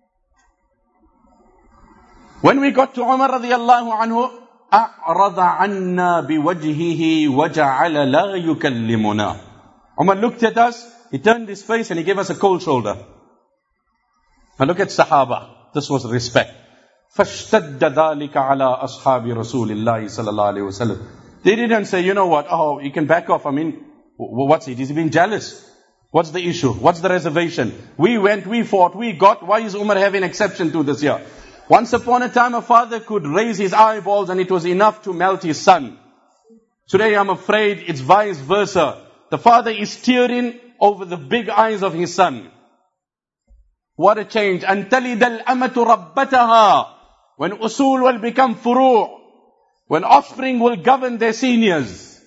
When we got to Umar radiallahu anhu, أَعْرَضَ عَنَّا بِوَجْهِهِ وَجَعَلَ لَا يُكَلِّمُنَا. Umar looked at us, he turned his face and he gave us a cold shoulder. Now look at Sahaba. This was respect. فَاشْتَدَّ ذَلِكَ عَلَىٰ أَصْحَابِ رَسُولِ اللَّهِ صَلَى اللَّهُ عَلَيْهِ وَسَلَّمَ. They didn't say, you know what, oh, you can back off. I mean, what's it? Is he being jealous? What's the issue? What's the reservation? We went, we fought, we got. Why is Umar having exception to this here? Once upon a time, a father could raise his eyeballs and it was enough to melt his son. Today, I'm afraid it's vice versa. The father is tearing over the big eyes of his son. What a change. أَن تَلِدَ الْأَمَةُ رَبَّتَهَا. When usul will become furu'. When offspring will govern their seniors.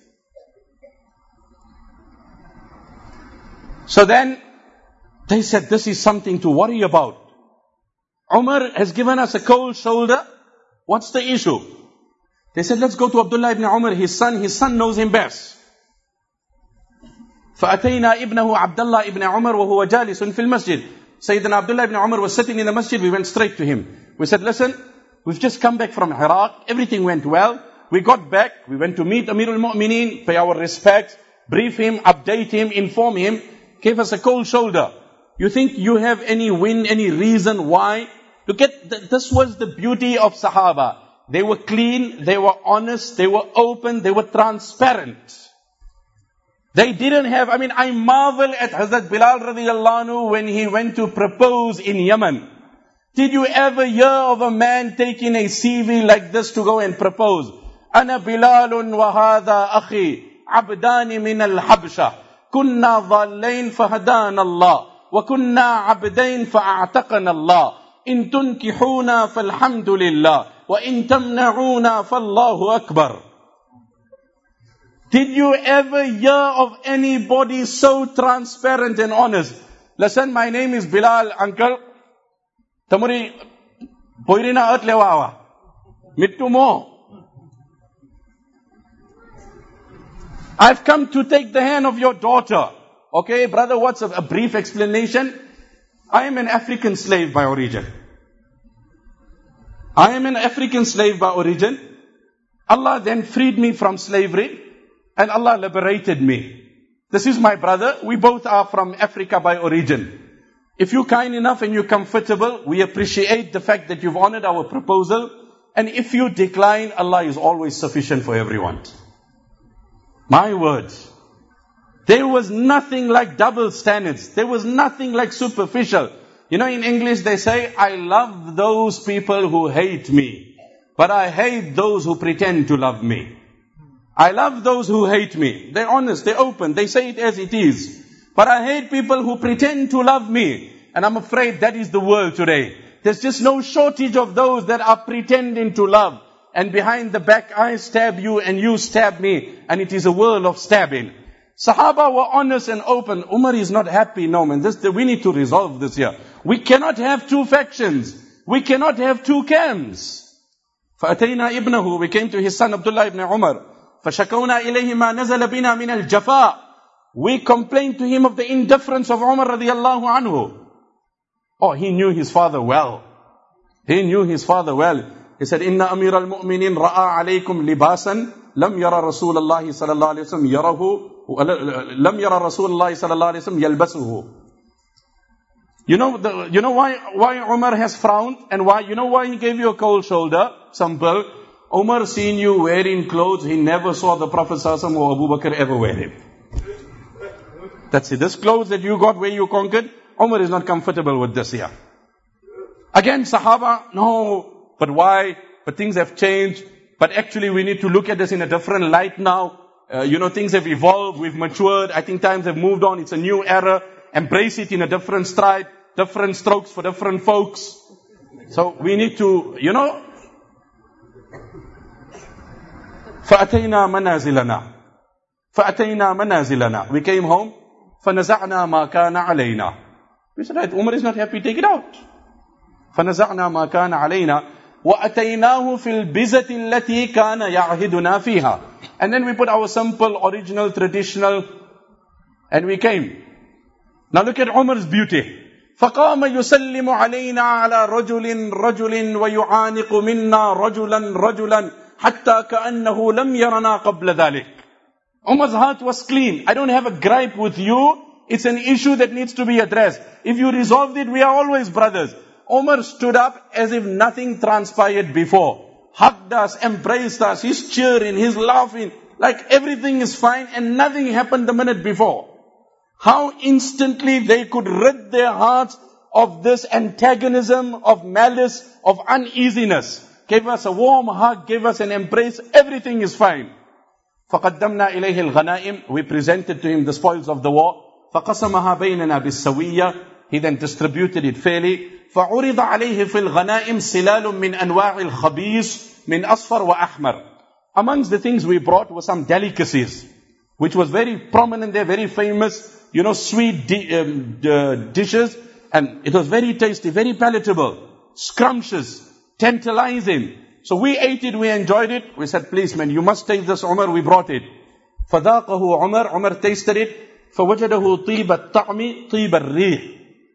So then, they said, this is something to worry about. Umar has given us a cold shoulder. What's the issue? They said, let's go to Abdullah ibn Umar, his son. His son knows him best. فَأَتَيْنَا إِبْنَهُ عَبْدَ اللَّهِ ibn Umar وَهُوَ جَالِسٌ فِي الْمَسْجِدِ. Sayyidina Abdullah ibn Umar was sitting in the masjid. We went straight to him. We said, listen, we've just come back from Iraq. Everything went well. We got back. We went to meet Amirul Mu'mineen, pay our respects, brief him, update him, inform him. Gave us a cold shoulder. You think you have any win, any reason why? Look at, th- this was the beauty of Sahaba. They were clean, they were honest, they were open, they were transparent. They didn't have, I mean, I marvel at Hazrat Bilal radiallahu anhu when he went to propose in Yemen. Did you ever hear of a man taking a C V like this to go and propose? Ana Bilalun wa hadha akhi, abdani min al-habsha, kunna dhallain fahadan Allah, wa kunna abdain fa'a'taqan Allah, in tunkihuna falhamdulillah, wa in tamna'una fallahu akbar. Did you ever hear of anybody so transparent and honest? Listen, my name is Bilal, uncle. Tamuri, poirina at lewawa. Mittu mo. I've come to take the hand of your daughter. Okay, brother, what's a, a brief explanation? I am an African slave by origin. I am an African slave by origin. Allah then freed me from slavery. And Allah liberated me. This is my brother. We both are from Africa by origin. If you're kind enough and you're comfortable, we appreciate the fact that you've honored our proposal. And if you decline, Allah is always sufficient for everyone. My words. There was nothing like double standards. There was nothing like superficial. You know, in English they say, I love those people who hate me, but I hate those who pretend to love me. I love those who hate me. They're honest, they're open, they say it as it is. But I hate people who pretend to love me. And I'm afraid that is the world today. There's just no shortage of those that are pretending to love. And behind the back, I stab you and you stab me. And it is a world of stabbing. Sahaba were honest and open. Umar is not happy. No man, this, we need to resolve this here. We cannot have two factions. We cannot have two camps. فأتينا ابنه, we came to his son Abdullah ibn Umar. فشكونا إليه ما نزل بنا من الجفاء. We complained to him of the indifference of Umar radiallahu anhu. Oh, he knew his father well. He knew his father well. He said, إن أمير المؤمنين رأى عليكم لباسا لم يرى رسول الله صلى الله عليه وسلم يره لم يرى رسول الله صلى الله عليه وسلم يلبسه. You know the, you know why why Umar has frowned and why you know why he gave you a cold shoulder? Simple. Umar seen you wearing clothes he never saw the Prophet ﷺ or Abu Bakr ever wear it. That's it. This clothes that you got where you conquered, Umar is not comfortable with this here. Again, Sahaba, no, but why? But things have changed. But actually we need to look at this in a different light now. Uh, you know, things have evolved, we've matured. I think times have moved on. It's a new era. Embrace it in a different stride, different strokes for different folks. So we need to, you know, فأتينا منازلنا فأتينا منازلنا. We came home. فنزعنا ما كان علينا. We said, right, Umar is not happy, take it out. فنزعنا ما كان علينا وأتيناه في البزة التي كان يعهدنا فيها. And then we put our simple, original, traditional, and we came. Now look at Umar's beauty. فقام يسلم علينا على رجل رجل ويعانق منا رجلا رجلا حتى كأنه لم يرنا قبل ذلك. Umar's heart was clean. I don't have a gripe with you. It's an issue that needs to be addressed. If you resolved it, we are always brothers. Umar stood up as if nothing transpired before. Hugged us, embraced us, he's cheering, he's laughing. Like everything is fine and nothing happened the minute before. How instantly they could rid their hearts of this antagonism, of malice, of uneasiness. Gave us a warm hug, gave us an embrace, everything is fine. فَقَدَّمْنَا إِلَيْهِ الْغَنَائِمْ. We presented to him the spoils of the war. فَقَسَمَهَا بَيْنَنَا بِالسَّوِيَّةِ. He then distributed it fairly. فَعُرِضَ عَلَيْهِ فِي الْغَنَائِمْ سِلَالٌ مِّنْ أَنْوَاعِ الْخَبِيثِ مِنْ أَصْفَرْ وَأَحْمَرْ. Amongst the things we brought were some delicacies, which was very prominent there, very famous, you know, sweet di- um, uh, dishes. And it was very tasty, very palatable, scrumptious, tantalizing. So we ate it, we enjoyed it. We said, please man, you must taste this, Umar, we brought it. فَذَاقَهُ عُمَرْ. Umar tasted it. فَوَجَدَهُ طِيبَ الطَّعْمِ طِيبَ الرِّيحِ.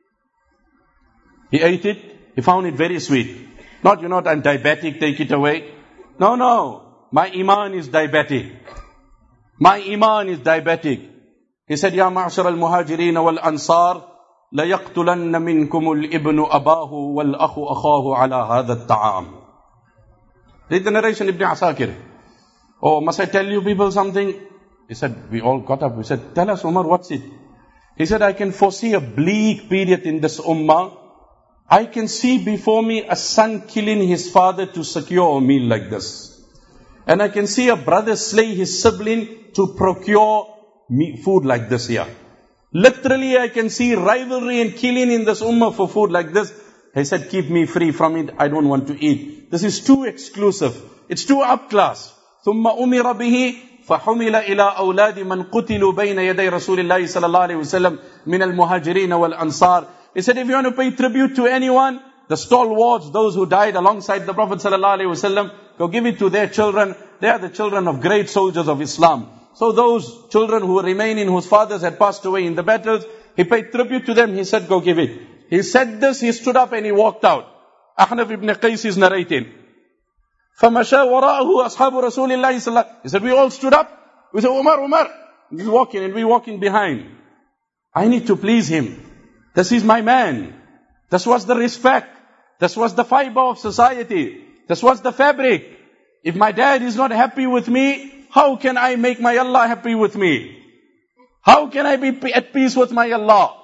He ate it, he found it very sweet. Not, you know, I'm diabetic, take it away. No, no. My iman is diabetic. My iman is diabetic. He said, Ya ma'ashar al-muhajirin wal-ansar, لَيَقْتُلَنَّ مِنْكُمُ الْإِبْنُ أَبَاهُ وَالْأَخُ أَخَاهُ عَلَى هَذَا الطَّعَامِ. Read the narration, Ibn Asakir. Oh, must I tell you people something? He said, we all got up. We said, tell us, Umar, what's it? He said, I can foresee a bleak period in this ummah. I can see before me a son killing his father to secure a meal like this. And I can see a brother slay his sibling to procure meat, food like this here. Literally, I can see rivalry and killing in this ummah for food like this. He said, keep me free from it. I don't want to eat. This is too exclusive. It's too upclass. ثُمَّ أُمِرَ بِهِ فَحُمِلَ إِلَىٰ أَوْلَادِ مَنْ قُتِلُوا بَيْنَ يَدَيْ رَسُولِ اللَّهِ صَلَى اللَّهُ عَلَيْهِ وَسَلَّمْ مِنَ الْمُهَاجِرِينَ وَالْأَنصَارِ. He said, if you want to pay tribute to anyone, the stalwarts, those who died alongside the Prophet sallallahu alaihi wasallam, go give it to their children. They are the children of great soldiers of Islam. So those children who remain in whose fathers had passed away in the battles, he paid tribute to them. He said, go give it. He said this, he stood up and he walked out. Ahnaf ibn Qais is narrating. فَمَشَى وَرَاءَهُ أَصْحَابُ رَسُولِ اللَّهِ صَلَّى اللَّهُ. He said, we all stood up. We said, Umar, Umar. He's walking and we walking behind. I need to please him. This is my man. This was the respect. This was the fiber of society. This was the fabric. If my dad is not happy with me, how can I make my Allah happy with me? How can I be at peace with my Allah?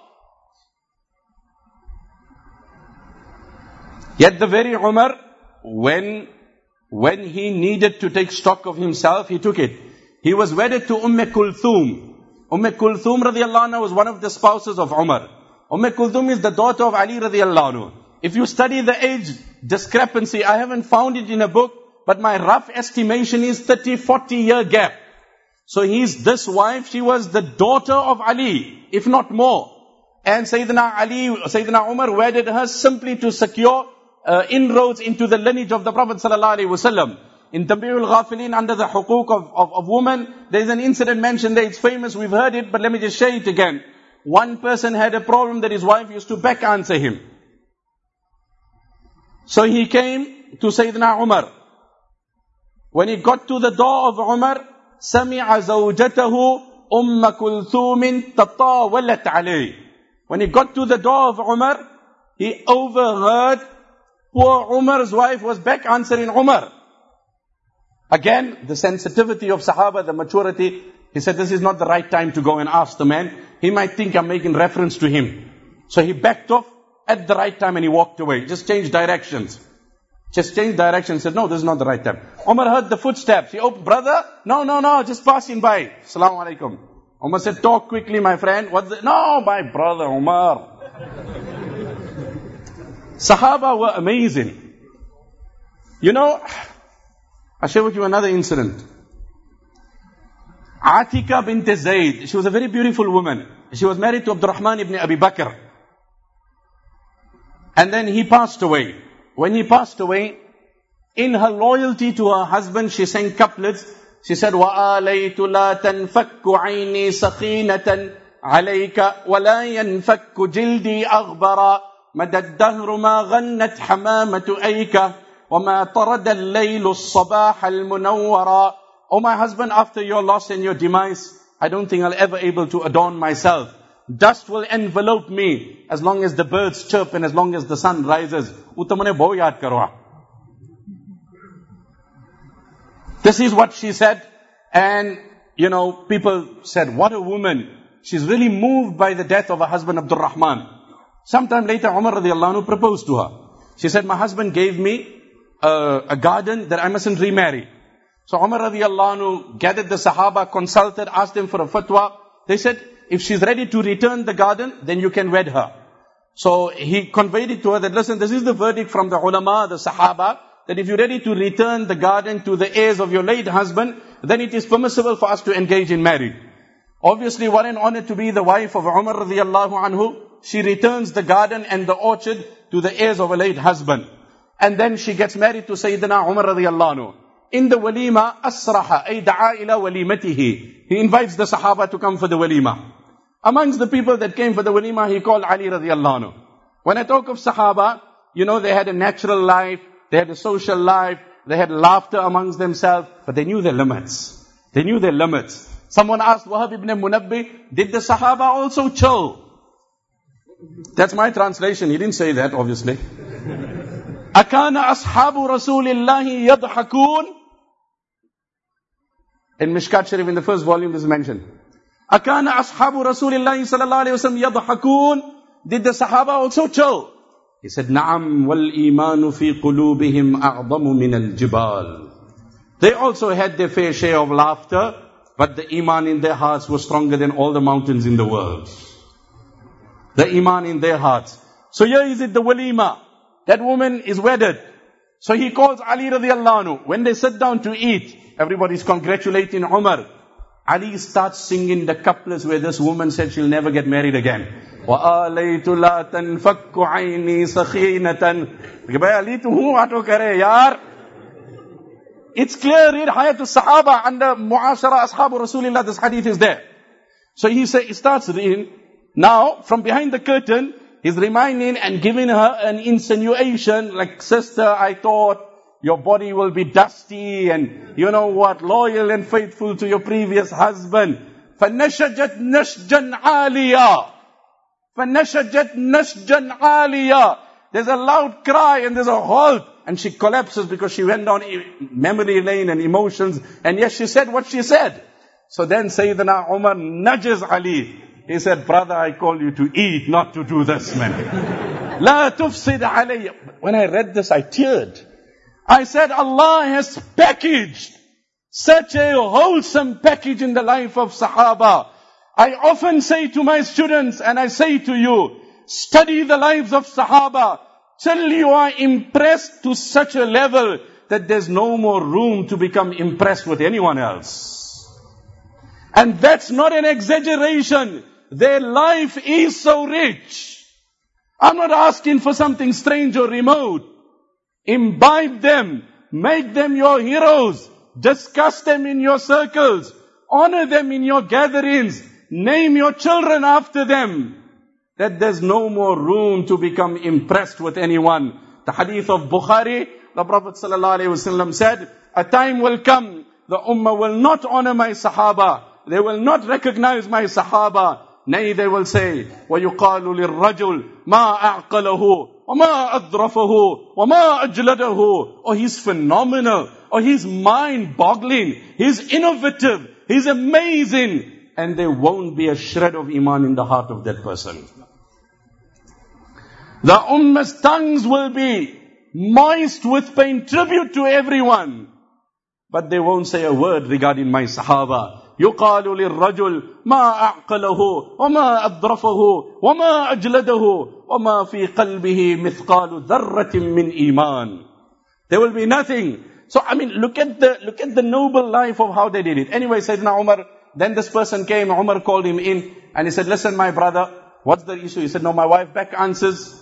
Yet the very Umar, when, when he needed to take stock of himself, he took it. He was wedded to Umm Kulthum. Umm Kulthum radiallahu anha was one of the spouses of Umar. Umm Kulthum is the daughter of Ali radiallahu anhu. If you study the age discrepancy, I haven't found it in a book, but my rough estimation is thirty, forty year gap. So he's this wife, she was the daughter of Ali, if not more. And Sayyidina Ali, Sayyidina Umar wedded her simply to secure uh, inroads into the lineage of the Prophet sallallahu alaihi wasallam. In Tanbihul Ghafilin, under the Huquq of, of, of women, there is an incident mentioned there. It's famous, we've heard it, but let me just share it again. One person had a problem that his wife used to back answer him. So he came to Sayyidina Umar. When he got to the door of Umar, سَمِعَ زَوْجَتَهُ أُمَّ كُلْثُومٍ تَطَاوَلَتْ عَلَيْهِ. When he got to the door of Umar, he overheard poor Umar's wife was back answering Umar. Again, the sensitivity of Sahaba, the maturity. He said, this is not the right time to go and ask the man. He might think I'm making reference to him. So he backed off at the right time and he walked away. Just changed directions. Just changed directions. Said, no, this is not the right time. Umar heard the footsteps. He opened, brother? No, no, no, just passing by. Assalamu alaikum. Umar said, talk quickly, my friend. What's the... No, my brother, Umar. Sahaba were amazing. You know, I'll share with you another incident. Atika bint Zayd. She was a very beautiful woman. She was married to Abdurrahman ibn Abi Bakr. And then he passed away. When he passed away, in her loyalty to her husband, she sang couplets. She said, وَآلَيْتُ لَا تَنْفَكُّ عَيْنِي سَخِينَةً عَلَيْكَ وَلَا يَنْفَكُّ جِلْدِي أَغْبَرًا مَدَى الدَّهْرُ مَا غَنَّتْ حَمَامَةُ أَيْكَ وَمَا طَرَدَ اللَّيْلُ الصَّبَاحَ الْمُنَوَّرًا. Oh my husband, after your loss and your demise, I don't think I'll ever able to adorn myself. Dust will envelope me as long as the birds chirp and as long as the sun rises. Utamane bahut yaad karo. This is what she said. And, you know, people said, what a woman. She's really moved by the death of her husband Abdul Rahman. Sometime later, Umar radiallahu anhu proposed to her. She said, my husband gave me a, a garden that I mustn't remarry. So Umar radiallahu anhu gathered the Sahaba, consulted, asked them for a fatwa. They said, if she's ready to return the garden, then you can wed her. So he conveyed it to her that, listen, this is the verdict from the ulama, the Sahaba, that if you're ready to return the garden to the heirs of your late husband, then it is permissible for us to engage in marriage. Obviously, what an honor to be the wife of Umar radiallahu anhu. She returns the garden and the orchard to the heirs of her late husband. And then she gets married to Sayyidina Umar radiallahu anhu. In the walima, asraha, ay da'a ila walimatihi. He invites the Sahaba to come for the walima. Amongst the people that came for the walima, he called Ali radiallahu anhu. When I talk of Sahaba, you know, they had a natural life, they had a social life, they had laughter amongst themselves, but they knew their limits. They knew their limits. Someone asked Wahab ibn Munabbi, did the Sahaba also chill? That's my translation. He didn't say that, obviously. Akana ashabu Rasulillahi yadhakun. In Mishkat Sharif, in the first volume, this is mentioned. Akana ashabu Rasulillahi sallallahu alayhi wa sallam yadhakun. Did the Sahaba also chill? He said, Na'am wal imanu fi qulubihim a'zamu min al-jibal. They also had their fair share of laughter, but the iman in their hearts was stronger than all the mountains in the world. The iman in their hearts. So here is it, the walima. That woman is wedded. So he calls Ali radiallahu anhu. When they sit down to eat, everybody's congratulating Umar. Ali starts singing the couplets where this woman said she'll never get married again. وَآلَيْتُ لَا تَنْفَكُّ عَيْنِي سَخِينَةً. Ali, tu hu ato kare, yaar. It's clear, read Hayatul Sahaba under Mu'ashara Ashabu Rasulillah, this hadith is there. So he, say, he starts reading. Now, from behind the curtain, he's reminding and giving her an insinuation, like, sister, I thought your body will be dusty and, you know what, loyal and faithful to your previous husband. فَنَشَجَتْ نَشْجًا عَالِيًا. فَنَشَجَتْ نَشْجًا عَالِيًا. There's a loud cry and there's a halt. And she collapses because she went down memory lane and emotions. And yes, she said what she said. So then Sayyidina Umar nudges Ali. He said, brother, I call you to eat, not to do this, man. La tufsid alayya. When I read this, I teared. I said, Allah has packaged such a wholesome package in the life of Sahaba. I often say to my students, and I say to you, study the lives of Sahaba till you are impressed to such a level that there's no more room to become impressed with anyone else. And that's not an exaggeration. Their life is so rich. I'm not asking for something strange or remote. Imbibe them. Make them your heroes. Discuss them in your circles. Honor them in your gatherings. Name your children after them. That there's no more room to become impressed with anyone. The hadith of Bukhari, the Prophet ﷺ said, a time will come, the ummah will not honor my sahaba. They will not recognize my sahaba. Nay, they will say, وَيُقَالُ لِلرَّجُلِ مَا أَعْقَلَهُ وَمَا أَدْرَفَهُ وَمَا أَجْلَدَهُ. Oh, he's phenomenal. Oh, he's mind-boggling. He's innovative. He's amazing. And there won't be a shred of iman in the heart of that person. The ummah's tongues will be moist with paying tribute to everyone. But they won't say a word regarding my sahaba. يقال للرجل ما أعقله وما أضرفه وما أجلده وما في قلبه مثقال ذرة من إيمان. There will be nothing. So I mean, look at the look at the noble life of how they did it. Anyway, Sayyidina Umar, then this person came, Umar called him in and he said, listen my brother, what's the issue? He said, no, my wife back answers.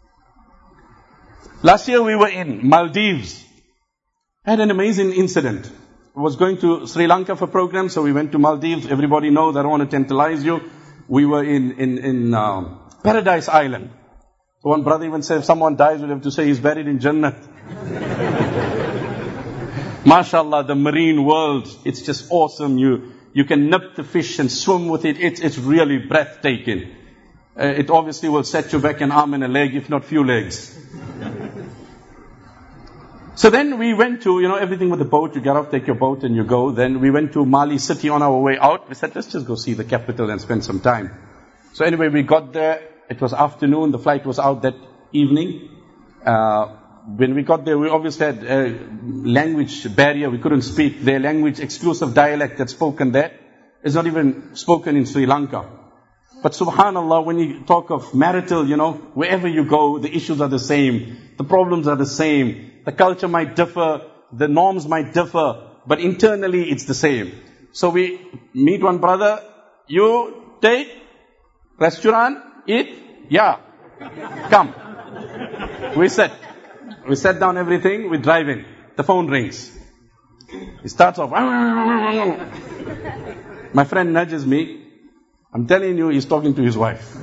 Last year we were in Maldives. I had an amazing incident. I was going to Sri Lanka for program, so we went to Maldives. Everybody knows, I don't want to tantalize you. We were in, in, in um, Paradise Island. So one brother even said, if someone dies, we'll have to say he's buried in Jannah. MashaAllah, the marine world, it's just awesome. You you can nip the fish and swim with it. It's, it's really breathtaking. Uh, it obviously will set you back an arm and a leg, if not few legs. So then we went to, you know, everything with the boat. You get off, take your boat and you go. Then we went to Mali city on our way out. We said, let's just go see the capital and spend some time. So anyway, we got there. It was afternoon. The flight was out that evening. Uh, when we got there, we obviously had a language barrier. We couldn't speak their language, exclusive dialect that's spoken there. It's not even spoken in Sri Lanka. But subhanallah, when you talk of marital, you know, wherever you go, the issues are the same. The problems are the same. The culture might differ, the norms might differ, but internally it's the same. So we meet one brother, you take, restaurant, eat, yeah, come. We sit. We sat down everything, we drive in. The phone rings. He starts off. My friend nudges me. I'm telling you, he's talking to his wife.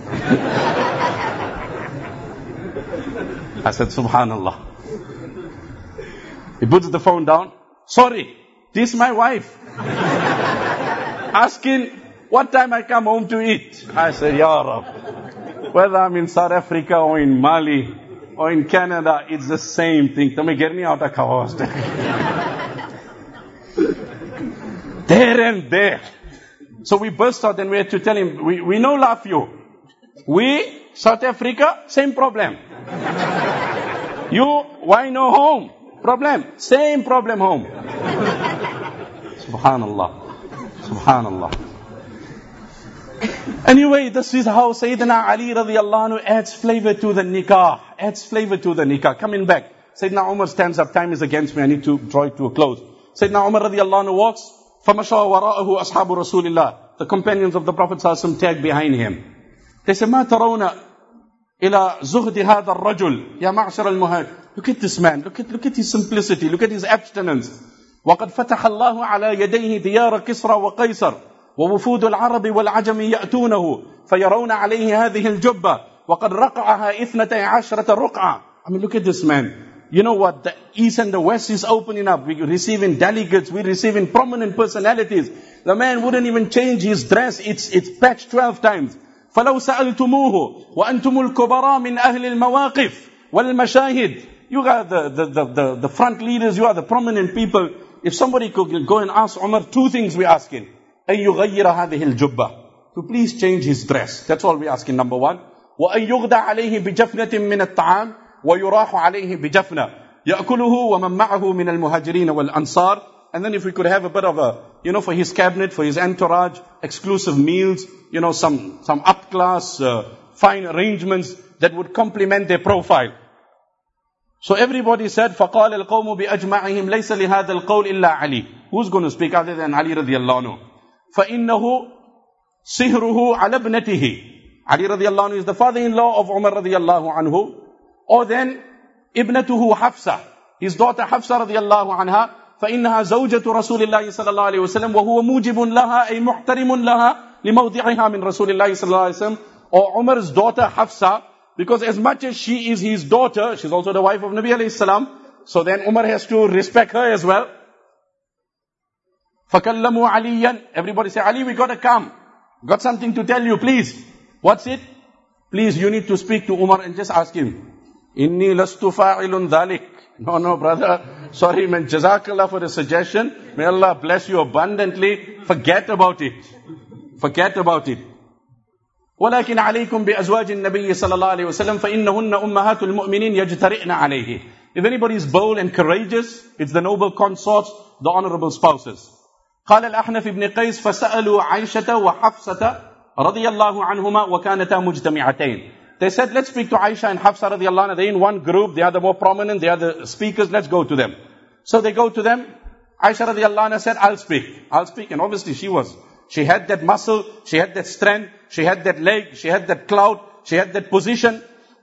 I said, subhanallah. He puts the phone down. Sorry, this is my wife. Asking what time I come home to eat. I said, Ya Rab. Whether I'm in South Africa or in Mali or in Canada, it's the same thing. Tell me, get me out of Kawas. There and there. So we burst out and we had to tell him, we, we know laugh you. We, South Africa, same problem. You, why no home? Problem. Same problem home. Subhanallah. Subhanallah. Anyway, this is how Sayyidina Ali radiallahu anhu adds flavor to the nikah. Adds flavor to the nikah. Coming back. Sayyidina Umar stands up. Time is against me. I need to draw it to a close. Sayyidina Umar radiallahu anhu walks. فَمَشَى وَرَاءَهُ أَصْحَابُ رَسُولِ اللَّهِ. The companions of the Prophet ﷺ tag behind him. They say, مَا تَرَوْنَ إِلَى زُهْدِ هَذَا الرَّجُلِ يَا مَعْشَرَ الْمُهَاجِرِ. Look at this man. Look at, look at his simplicity. Look at his abstinence. وَقَدْ فَتَحَ اللَّهُ عَلَى يَدَيْهِ دِيَارَ كِسْرَى وَقَيْصَرَ وَوُفُودُ الْعَرَبِ وَالْعَجَمِ يَأْتُونَهُ فَيَرَوْنَ عَلَيْهِ هَذِهِ الْجُبَّةِ وَقَدْ رَقَعَهَا إِثْنَتَيْ عَشْرَةَ رُقْعَةً. I mean, look at this man. You know what? The East and the West is opening up. We're receiving delegates. We're receiving prominent personalities. The man wouldn't even change his dress. It's, it's patched twelve times. فَلَوْ سَأَلْتُمُوهُ وَأَنْتُمُ الْكُبَرَى مِنْ أَهْلِ الْمَوَاقِفِ وَالْمَشَاهِدِ. You are the, the, the, the, the front leaders. You are the prominent people. If somebody could go and ask Umar, two things we're asking. أَن يُغَيِّرَ هَذِهِ الْجُبَّةِ. To please change his dress. That's all we're asking, number one. وَأَن يُغْدَى عَلَيْهِ بِجَفْنَةٍ مِنَ الطَّعَامِ وَيُرَاحُ عَلَيْهِ بِجَفْنَةٍ يَأْكُلُهُ وَمَنْ مَعَهُ مِنَ الْمُهَاجِرِينَ وَالْأَنصَارِ. And then if we could have a bit of a, you know, for his cabinet, for his entourage, exclusive meals, you know, some, some up-class, uh, fine arrangements that would complement their profile. So everybody said, فَقَالَ الْقَوْمُ بِأَجْمَعِهِمْ لَيْسَ لِهَذَا الْقَوْلِ إِلَّا عَلِي. Who's going to speak other than Ali radiallahu anhu? فَإِنَّهُ سِهْرُهُ عَلَى ابْنَتِهِ. Ali radiallahu anhu is the father-in-law of Umar radiallahu anhu. Or then, ابنته حفصة, his daughter Hafsa radiallahu anha, فإنها زوجة رسول الله صلى الله عليه وسلم وهو موجب لها أي محترم لها لموضعها من رسول الله صلى الله عليه وسلم. Or Umar's daughter Hafsa, because as much as she is his daughter, she's also the wife of Nabi alayhi salam, so then Umar has to respect her as well. فَكَلَّمُوا عَلِيًّا, everybody say, Ali, we got to come. Got something to tell you, please. What's it? Please, you need to speak to Umar and just ask him. Inni lastu fa'ilun dhalik. No, no, brother. Sorry, man. Jazakallah for the suggestion. May Allah bless you abundantly. Forget about it. Forget about it. ولكن عليكم بأزواج النبي صلى الله عليه وسلم فإنهن أمهات المؤمنين يجترئن عليه. If anybody is bold and courageous, it's the noble consorts, the honorable spouses. قال الأحنف بن قيس فسألوا عائشة وحفصة رضي الله عنهما وكانتا مجتمعتين. They said, let's speak to Aisha and Hafsa radiallahu anha. They're in one group, they are the more prominent, they are the speakers, let's go to them. So they go to them. Aisha radiallahu anha said, I'll speak. I'll speak. And obviously she was. She had that muscle, she had that strength, she had that leg, she had that clout, she had that position.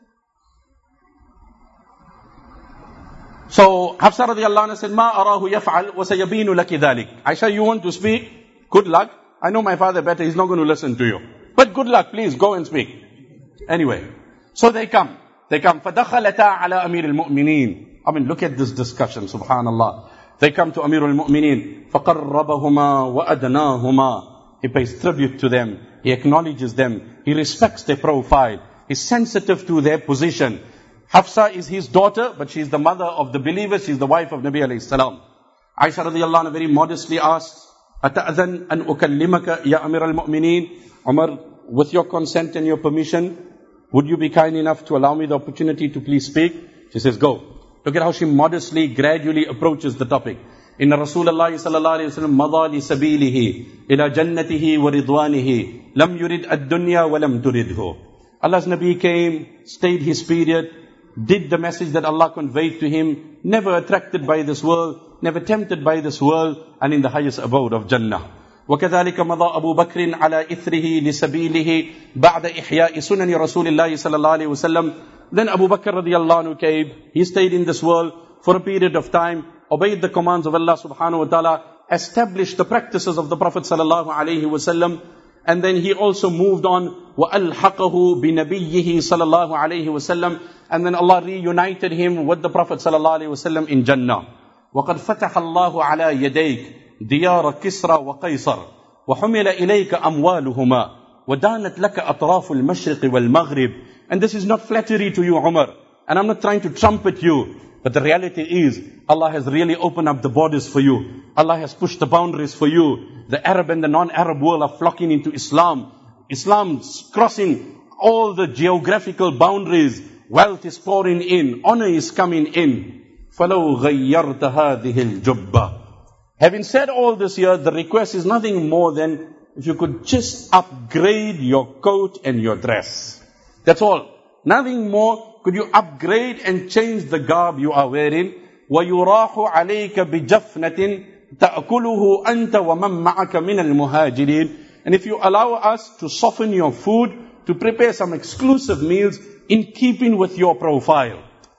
So Hafsa radiallahu anha said, Ma arahu yaf'al wa sayabinu laki dhalik. Aisha, you want to speak? Good luck. I know my father better, he's not going to listen to you. But good luck, please go and speak. Anyway, so they come. They come. فَدَخَلَتَا عَلَىٰ أَمِيرِ الْمُؤْمِنِينَ. I mean, look at this discussion, subhanallah. They come to Amir al-Mu'mineen. فَقَرَّبَهُمَا وَأَدْنَاهُمَا. He pays tribute to them. He acknowledges them. He respects their profile. He's sensitive to their position. Hafsa is his daughter, but she's the mother of the believers. She's the wife of Nabi alayhi salam. Aisha radiallahu anha very modestly asked, أَتَأْذَنْ أَنْ أُكَلِّمَكَ يَا أَمِيرَ الْمُؤْمِنِينَ. Umar, with your consent and your permission, would you be kind enough to allow me the opportunity to please speak? She says, go. Look at how she modestly, gradually approaches the topic. Inna Rasulullah sallallahu alayhi wa sallam madha li sabilihi ila jannatihi wa ridwanihi lam yurid ad-dunya wa lam turidhu. Allah's Nabi came, stayed his period, did the message that Allah conveyed to him, never attracted by this world, never tempted by this world, and in the highest abode of Jannah. وكذلك مضى أبو بكر على إثره لسبيله بعد إحياء سنن رسول الله صلى الله عليه وسلم. Then Abu Bakr radiallahu anhu came, he stayed in this world for a period of time, obeyed the commands of Allah subhanahu wa ta'ala, established the practices of the Prophet sallallahu alayhi wasallam, and then he also moved on, وَأَلْحَقَهُ بِنَبِيِّهِ صلى الله عليه وسلم, and then Allah reunited him with the Prophet sallallahu alayhi wasallam in Jannah. وَقَدْ فَتَحَ اللَّهُ عَلَى يَدَيْكَ ديار كسرى وقيصر وحمل إليك أموالهما ودانت لك أطراف المشرق والمغرب. And this is not flattery to you, Umar, and I'm not trying to trumpet you, but the reality is Allah has really opened up the borders for you. Allah has pushed the boundaries for you. The Arab and the non-Arab world are flocking into Islam. Islam's crossing all the geographical boundaries. Wealth is pouring in, honor is coming in. فَلَوْ غَيَّرْتَ هَذِهِ الْجُبَّةِ. Having said all this here, the request is nothing more than if you could just upgrade your coat and your dress. That's all. Nothing more. Could you upgrade and change the garb you are wearing? وَيُرَاحُ عَلَيْكَ بِجَفْنَةٍ تَأْكُلُهُ أَنْتَ وَمَنْ مَعَكَ مِنَ الْمُهَاجِرِينَ. And if you allow us to soften your food, to prepare some exclusive meals in keeping with your profile.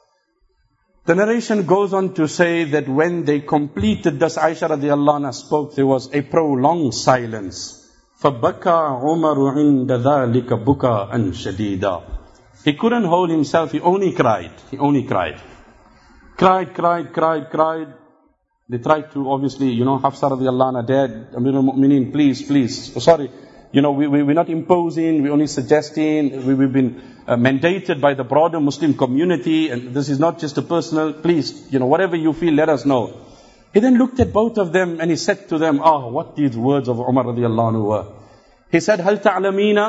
The narration goes on to say that when they completed this, Aisha radiallahu anha spoke, there was a prolonged silence. فَبَكَى عُمَرُ عِنْدَ ذَلِكَ بُكَاءً شَدِيدًا. He couldn't hold himself, he only cried. He only cried. Cried, cried, cried, cried. They tried to, obviously, you know, Hafsa radiallahu anha, Dad, Amir al-Mu'mineen, please, please. Oh, sorry, you know, we, we, we're not imposing, we're only suggesting, we, we've been uh, mandated by the broader Muslim community, and this is not just a personal, please, you know, whatever you feel, let us know. He then looked at both of them and he said to them, oh, what these words of Umar radiallahu anhu were. He said, هل تعلمين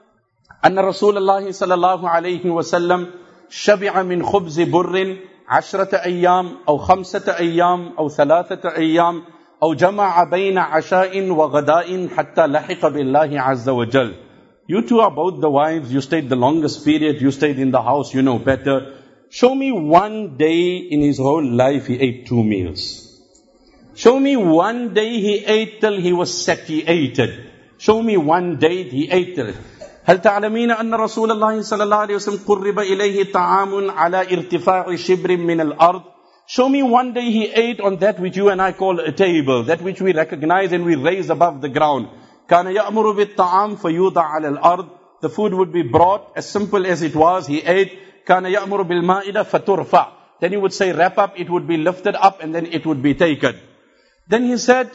أن رسول الله صلى الله عليه وسلم شبع من خبز بر عشرة أيام أو خمسة أيام أو ثلاثة أيام أو جمع بين عشاء وغداء حتى لحق بالله عز وجل. You two are both the wives, you stayed the longest period, you stayed in the house, you know better. Show me one day in his whole life he ate two meals. Show me one day he ate till he was satiated. Show me one day he ate till. هل تعلمين أن رسول الله صلى الله عليه وسلم قرب إليه طعام على ارتفاع شبر من الأرض? Show me one day he ate on that which you and I call a table, that which we recognize and we raise above the ground. كان يأمر بالطعام فيوضع على الأرض. The food would be brought, as simple as it was, he ate. كان يأمر بالمائدة فترفع. Then he would say wrap up, it would be lifted up and then it would be taken. Then he said,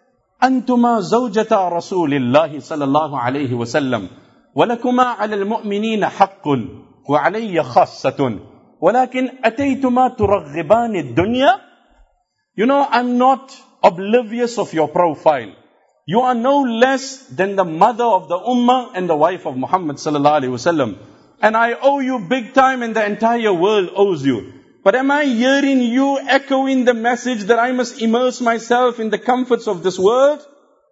أنتما زوجتا رسول الله صلى الله عليه وسلم ولكما على المؤمنين حق وعلي خاصة ولكن أتيتما ترغبان الدنيا. You know, I'm not oblivious of your profile. You are no less than the mother of the ummah and the wife of Muhammad sallallahu alaihi wasallam. And I owe you big time and the entire world owes you. But am I hearing you echoing the message that I must immerse myself in the comforts of this world?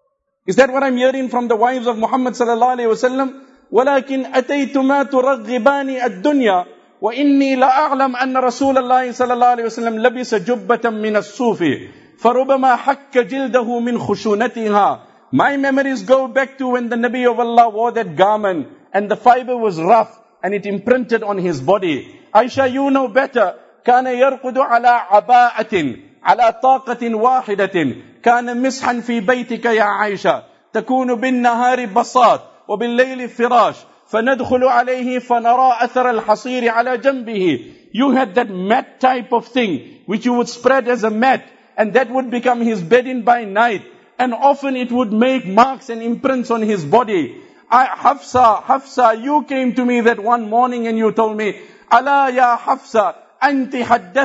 Is that what I'm hearing from the wives of Muhammad sallallahu alaihi wasallam? ولكن أتيتما ترغبان الدنيا وإني لأعلم أن رسول الله صلى الله عليه وسلم لبس جبة من الصوف فربما حك جلده من خشونتها. My memories go back to when the Nabi of Allah wore that garment and the fiber was rough and it imprinted on his body. Aisha, you know better. كان يرقد على عباءة على طاقة واحدة كان مسحا في بيتك يا عائشة تكون بالنهار بساط وبالليل فراش فندخل عليه فنرى أثر الحصير على جنبه. You had that mat type of thing which you would spread as a mat and that would become his bedding by night, and often it would make marks and imprints on his body. I, Hafsa, Hafsa, you came to me that one morning and you told me, Ala ya Hafsa, أنت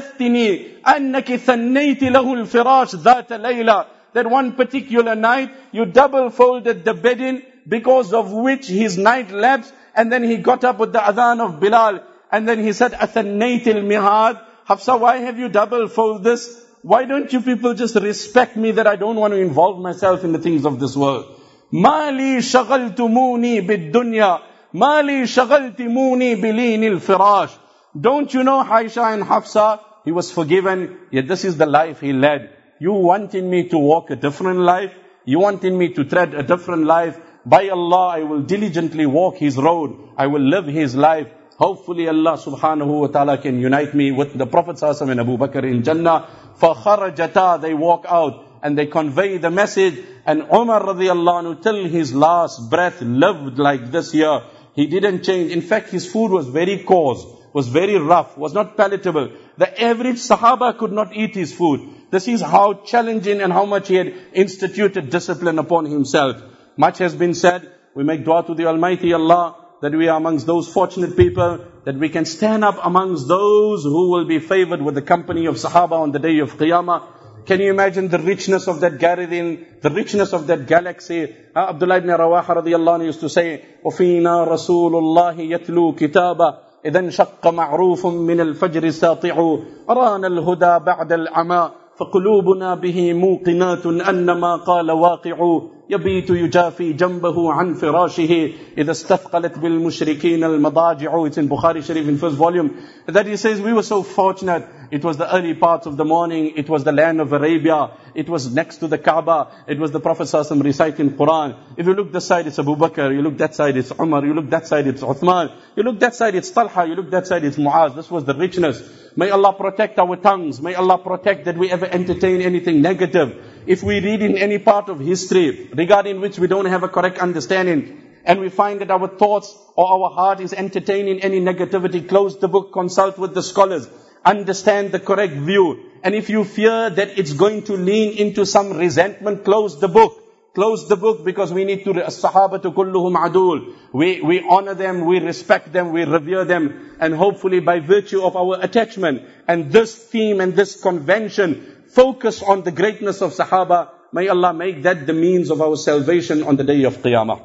حدثتني أنك ثنيت له الفراش ذات ليلة. That one particular night you double folded the bedding because of which his night lapsed, and then he got up with the adhan of Bilal and then he said, أثنيت المهاد. Hafsa, why have you double folded this? Why don't you people just respect me that I don't want to involve myself in the things of this world? ما لي شغلتموني بالدنيا ما لي شغلتموني بلين الفراش. Don't you know Aisha and Hafsa? He was forgiven, yet this is the life he led. You wanting me to walk a different life? You wanting me to tread a different life? By Allah, I will diligently walk His road. I will live His life. Hopefully Allah subhanahu wa ta'ala can unite me with the Prophet sallallahu alaihi wasallam and Abu Bakr in Jannah. فَخَرَجَتَا, they walk out and they convey the message. And Umar radiallahu anhu till his last breath lived like this here. He didn't change. In fact, his food was very coarse, was very rough, was not palatable. The average Sahaba could not eat his food. This is how challenging and how much he had instituted discipline upon himself. Much has been said. We make dua to the Almighty Allah that we are amongst those fortunate people, that we can stand up amongst those who will be favored with the company of Sahaba on the day of Qiyamah. Can you imagine the richness of that gathering, the richness of that galaxy? Uh, Abdullah ibn Rawaha radiyallahu anhu used to say, وَفِينَا رَسُولُ اللَّهِ يَتْلُو كِتَابًا إِذَا انشَقَّ مَعْرُوفٌ مِّنَ الْفَجْرِ سَاطِعُ أَرَانَ الْهُدَى بَعْدَ الْعَمَى فقلوبنا به موقنات أنما قال واقع يبيت يجافي جنبه عن فراشه إذا استثقلت بالمشركين المضاجع. It's in Bukhari Sharif in first volume. That he says, we were so fortunate. It was the early parts of the morning. It was the land of Arabia. It was next to the Kaaba. It was the Prophet sallallahu alaihi wasallam reciting Quran. If you look this side, it's Abu Bakr. You look that side, it's Umar. You look that side, it's Uthman. You look that side, it's Talha. You look that side, it's Muaz. This was the richness. May Allah protect our tongues. May Allah protect that we ever entertain anything negative. If we read in any part of history regarding which we don't have a correct understanding, and we find that our thoughts or our heart is entertaining any negativity, close the book, consult with the scholars, understand the correct view. And if you fear that it's going to lean into some resentment, close the book. Close the book, because we need to, as-sahabatu kulluhum adul. We, we honor them, we respect them, we revere them. And hopefully by virtue of our attachment and this theme and this convention, focus on the greatness of Sahaba, may Allah make that the means of our salvation on the day of Qiyamah.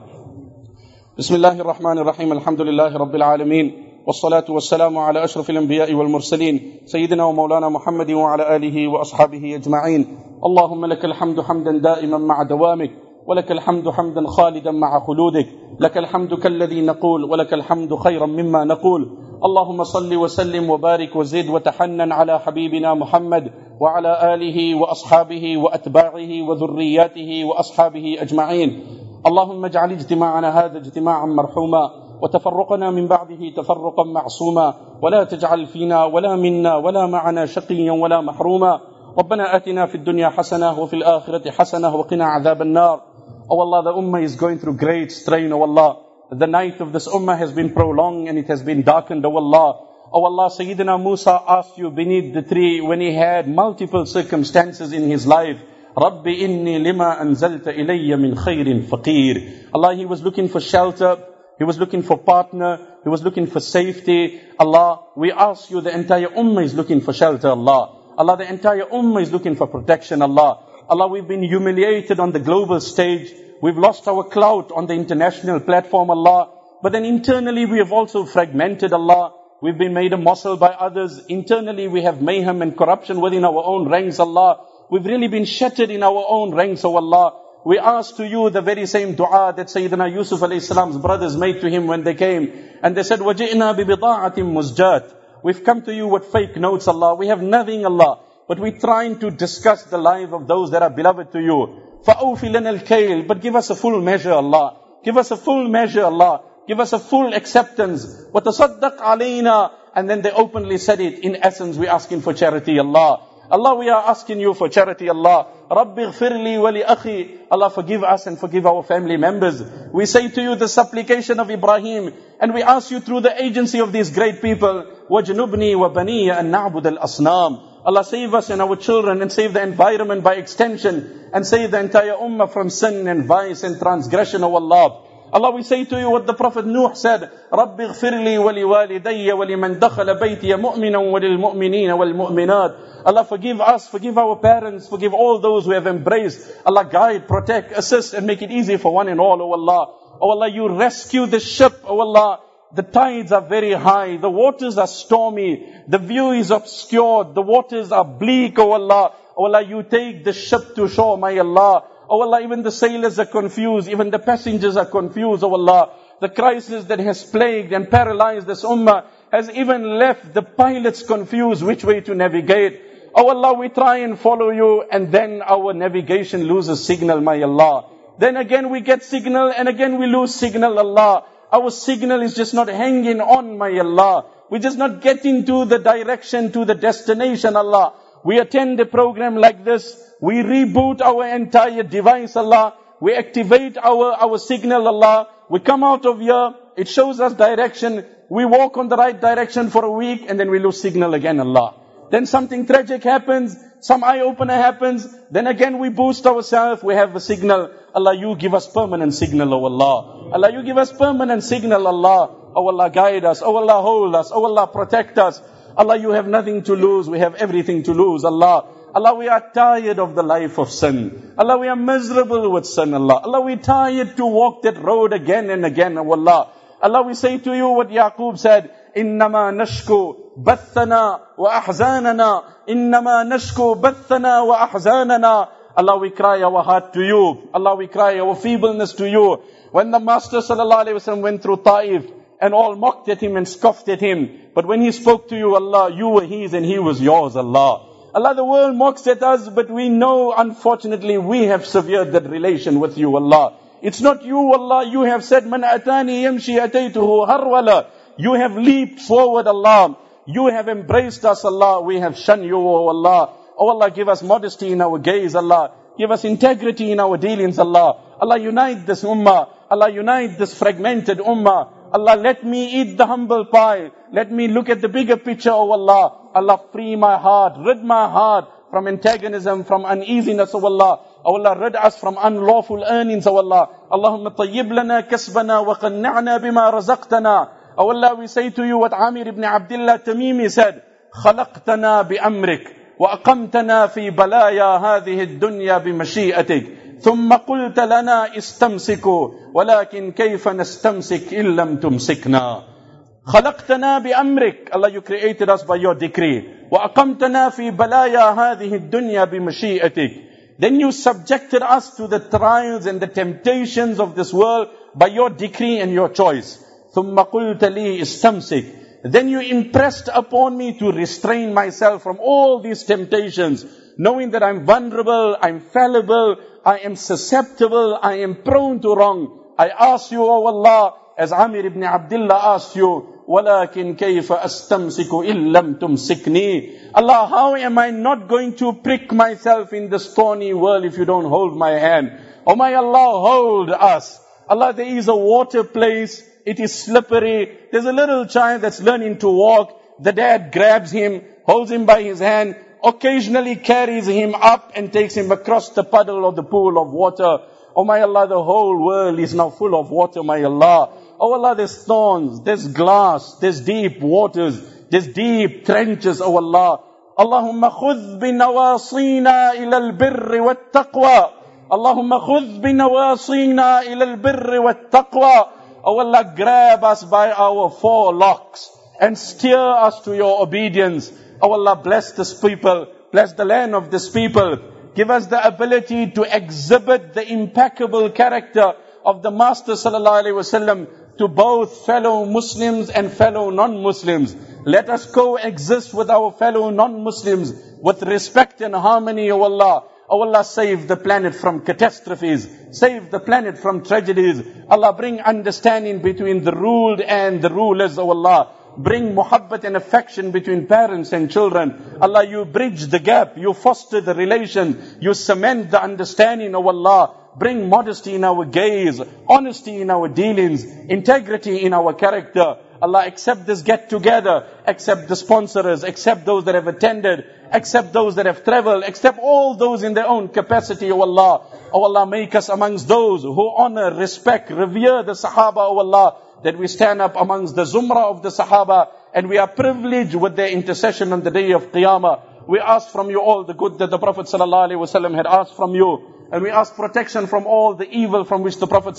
Bismillahir Rahmanir Rahim. Alhamdulillahi Rabbil Alameen. والصلاة والسلام على أشرف الأنبياء والمرسلين سيدنا ومولانا محمد وعلى آله وأصحابه أجمعين. اللهم لك الحمد حمدا دائما مع دوامك، ولك الحمد حمدا خالدا مع خلودك، لك الحمد كالذي نقول ولك الحمد خيرا مما نقول. اللهم صل وسلم وبارك وزد وتحنن على حبيبنا محمد وعلى آله وأصحابه وأتباعه وذرياته وأصحابه أجمعين. اللهم اجعل اجتماعنا هذا اجتماعا مرحوما وتفرقنا من بعده تفرقا معصوما ولا تجعل فينا ولا منا ولا معنا شقيا ولا محروما ربنا آتنا في الدنيا حسنة وفي الآخرة حسنة وقنا عذاب النار. Oh Allah, the Ummah is going through great strain, oh Allah. The night of this Ummah has been prolonged and it has been darkened, oh Allah. Oh Allah, Sayyidina Musa asked you beneath the tree when he had multiple circumstances in his life. Rabbi inni lima anzalta ilayya min khairin faqir. Allah, he was looking for shelter. He was looking for partner. He was looking for safety. Allah, we ask you, the entire Ummah is looking for shelter, Allah. Allah, the entire Ummah is looking for protection, Allah. Allah, we've been humiliated on the global stage. We've lost our clout on the international platform, Allah. But then internally we have also fragmented, Allah. We've been made a morsel by others. Internally we have mayhem and corruption within our own ranks, Allah. We've really been shattered in our own ranks, oh Allah. We ask to you the very same dua that Sayyidina Yusuf alayhi salam's brothers made to him when they came. And they said, وَجِئْنَا بِبِضَاعَةٍ مُزْجَاتٍ. We've come to you with fake notes, Allah. We have nothing, Allah. But we're trying to discuss the life of those that are beloved to you. فَأَوْفِ لَنَا الْكَيْلِ. But give us a full measure, Allah. Give us a full measure, Allah. Give us a full acceptance. وَتَصَدَّقْ عَلَيْنَا. And then they openly said it. In essence, we're asking for charity, Allah. Allah, we are asking you for charity, Allah. Rabbi ghfirli wa li akhi. Allah, forgive us and forgive our family members. We say to you the supplication of Ibrahim, and we ask you through the agency of these great people, وَجْنُبْنِي وَبَنِيَ أَن نَعْبُدَ الْأَصْنَامِ. Allah, save us and our children and save the environment by extension, and save the entire ummah from sin and vice and transgression, O Allah. Allah, we say to you what the Prophet Nuh said, رَبِّ اغْفِرْ لِي وَلِوَالِدَيَّ وَلِمَنْ دَخَلَ بَيْتِيَ مُؤْمِنًا وَلِلْمُؤْمِنِينَ وَالْمُؤْمِنَاتِ. Allah, forgive us, forgive our parents, forgive all those who have embraced. Allah, guide, protect, assist, and make it easy for one and all, O Allah. O Allah, you rescue the ship, O Allah. The tides are very high, the waters are stormy, the view is obscured, the waters are bleak, O Allah. O Allah, you take the ship to shore, my Allah. O Allah, even the sailors are confused, even the passengers are confused, O Allah. The crisis that has plagued and paralyzed this ummah has even left the pilots confused which way to navigate. O Allah, we try and follow you, and then our navigation loses signal, my Allah. Then again we get signal, and again we lose signal, Allah. Our signal is just not hanging on, my Allah. We're just not getting to the direction, to the destination, Allah. We attend a program like this. We reboot our entire device, Allah. We activate our, our signal, Allah. We come out of here. It shows us direction. We walk on the right direction for a week, and then we lose signal again, Allah. Then something tragic happens. Some eye-opener happens. Then again we boost ourselves. We have a signal. Allah, you give us permanent signal, oh Allah. Allah, you give us permanent signal, Allah. Oh Allah, guide us. Oh Allah, hold us. Oh Allah, protect us. Allah, you have nothing to lose. We have everything to lose, Allah. Allah, we are tired of the life of sin. Allah, we are miserable with sin, Allah. Allah, we are tired to walk that road again and again, oh Allah. Allah, we say to you what Yaqub said, إِنَّمَا نَشْكُو بَثَّنَا وَأَحْزَانَنَا إِنَّمَا نَشْكُو بَثَّنَا وَأَحْزَانَنَا. Allah, we cry our heart to you. Allah, we cry our feebleness to you. When the Master sallallahu alaihi wasallam went through Taif, and all mocked at him and scoffed at him, but when he spoke to you, Allah, you were his and he was yours, Allah. Allah, the world mocks at us, but we know, unfortunately, we have severed that relation with you, Allah. It's not you, Allah. You have said, Man atani yamshi ataytuhu harwala. You have leaped forward, Allah. You have embraced us, Allah. We have shunned you, oh Allah. Oh Allah, give us modesty in our gaze, Allah. Give us integrity in our dealings, Allah. Allah, unite this ummah. Allah, unite this fragmented ummah. Allah, let me eat the humble pie. Let me look at the bigger picture, oh Allah. Allah, free my heart, rid my heart from antagonism, from uneasiness, oh Allah. Oh Allah, rid us from unlawful earnings, oh Allah. Allahumma tayyib lana kasbana wa qanna'na bima razaqtana. Oh Allah, we say to you what Amir ibn Abdullah Tamimi said, خلقتنا بأمرك وأقمتنا في بلايا هذه الدنيا بمشيئتك ثم قلت لنا استمسكوا ولكن كيف نستمسك إن لم تمسكنا. خلقتنا بأمرك. Allah, you created us by your decree. وأقمتنا في بلايا هذه الدنيا بمشيئتك. Then you subjected us to the trials and the temptations of this world by your decree and your choice. ثم قلت لي استمسك. Then you impressed upon me to restrain myself from all these temptations, knowing that I'm vulnerable, I'm fallible, I am susceptible, I am prone to wrong. I ask you, O Allah, as Amir ibn Abdullah asked you, وَلَكِنْ كَيْفَ أَسْتَمْسِكُ إِن لَمْ تُمْسِكْنِي. Allah, how am I not going to prick myself in this thorny world if you don't hold my hand? Oh my Allah, hold us. Allah, there is a water place. It is slippery. There's a little child that's learning to walk. The dad grabs him, holds him by his hand, occasionally carries him up and takes him across the puddle or the pool of water. Oh my Allah, the whole world is now full of water, my Allah. Oh Allah, there's thorns, there's glass, there's deep waters, there's deep trenches, oh Allah. Allahumma khudh binawasina ila al-birri wat-taqwa. Allahumma khudh binawasina ila al-birri wat-taqwa. Oh Allah, grab us by our forelocks and steer us to your obedience. Oh Allah, bless this people, bless the land of this people. Give us the ability to exhibit the impeccable character of the Master sallallahu alaihi wasallam to both fellow Muslims and fellow non-Muslims. Let us coexist with our fellow non-Muslims with respect and harmony, O Allah. O Allah, save the planet from catastrophes. Save the planet from tragedies. Allah, bring understanding between the ruled and the rulers, O Allah. Bring muhabbat and affection between parents and children. Allah, you bridge the gap. You foster the relation. You cement the understanding, O Allah. Bring modesty in our gaze, honesty in our dealings, integrity in our character. Allah, accept this get together, accept the sponsors, accept those that have attended, accept those that have traveled, accept all those in their own capacity, O Allah. O Allah, make us amongst those who honor, respect, revere the Sahaba, O Allah, that we stand up amongst the Zumrah of the Sahaba, and we are privileged with their intercession on the day of Qiyamah. We ask from you all the good that the Prophet ﷺ had asked from you. And we ask protection from all the evil from which the Prophet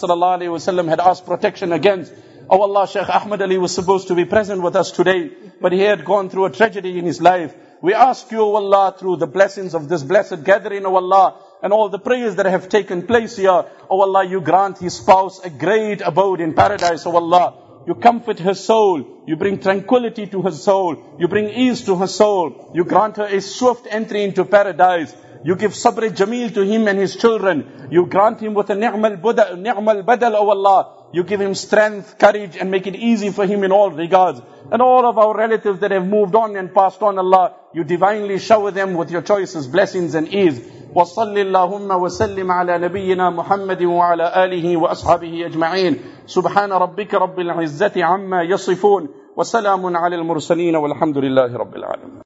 ﷺ had asked protection against. Oh Allah, Shaykh Ahmad Ali was supposed to be present with us today, but he had gone through a tragedy in his life. We ask you, O Allah, through the blessings of this blessed gathering, O Allah, and all the prayers that have taken place here, O Allah, you grant his spouse a great abode in paradise, O Allah. You comfort her soul. You bring tranquility to her soul. You bring ease to her soul. You grant her a swift entry into paradise. You give sabr jameel to him and his children. You grant him with a ni'mal badal, O Allah. You give him strength, courage, and make it easy for him in all regards. And all of our relatives that have moved on and passed on, Allah, you divinely shower them with your choices, blessings and ease. وصل اللهم وسلم على نبينا محمد وعلى آله وأصحابه أجمعين سبحان ربك رب العزة عما يصفون وسلام على المرسلين والحمد لله رب العالمين.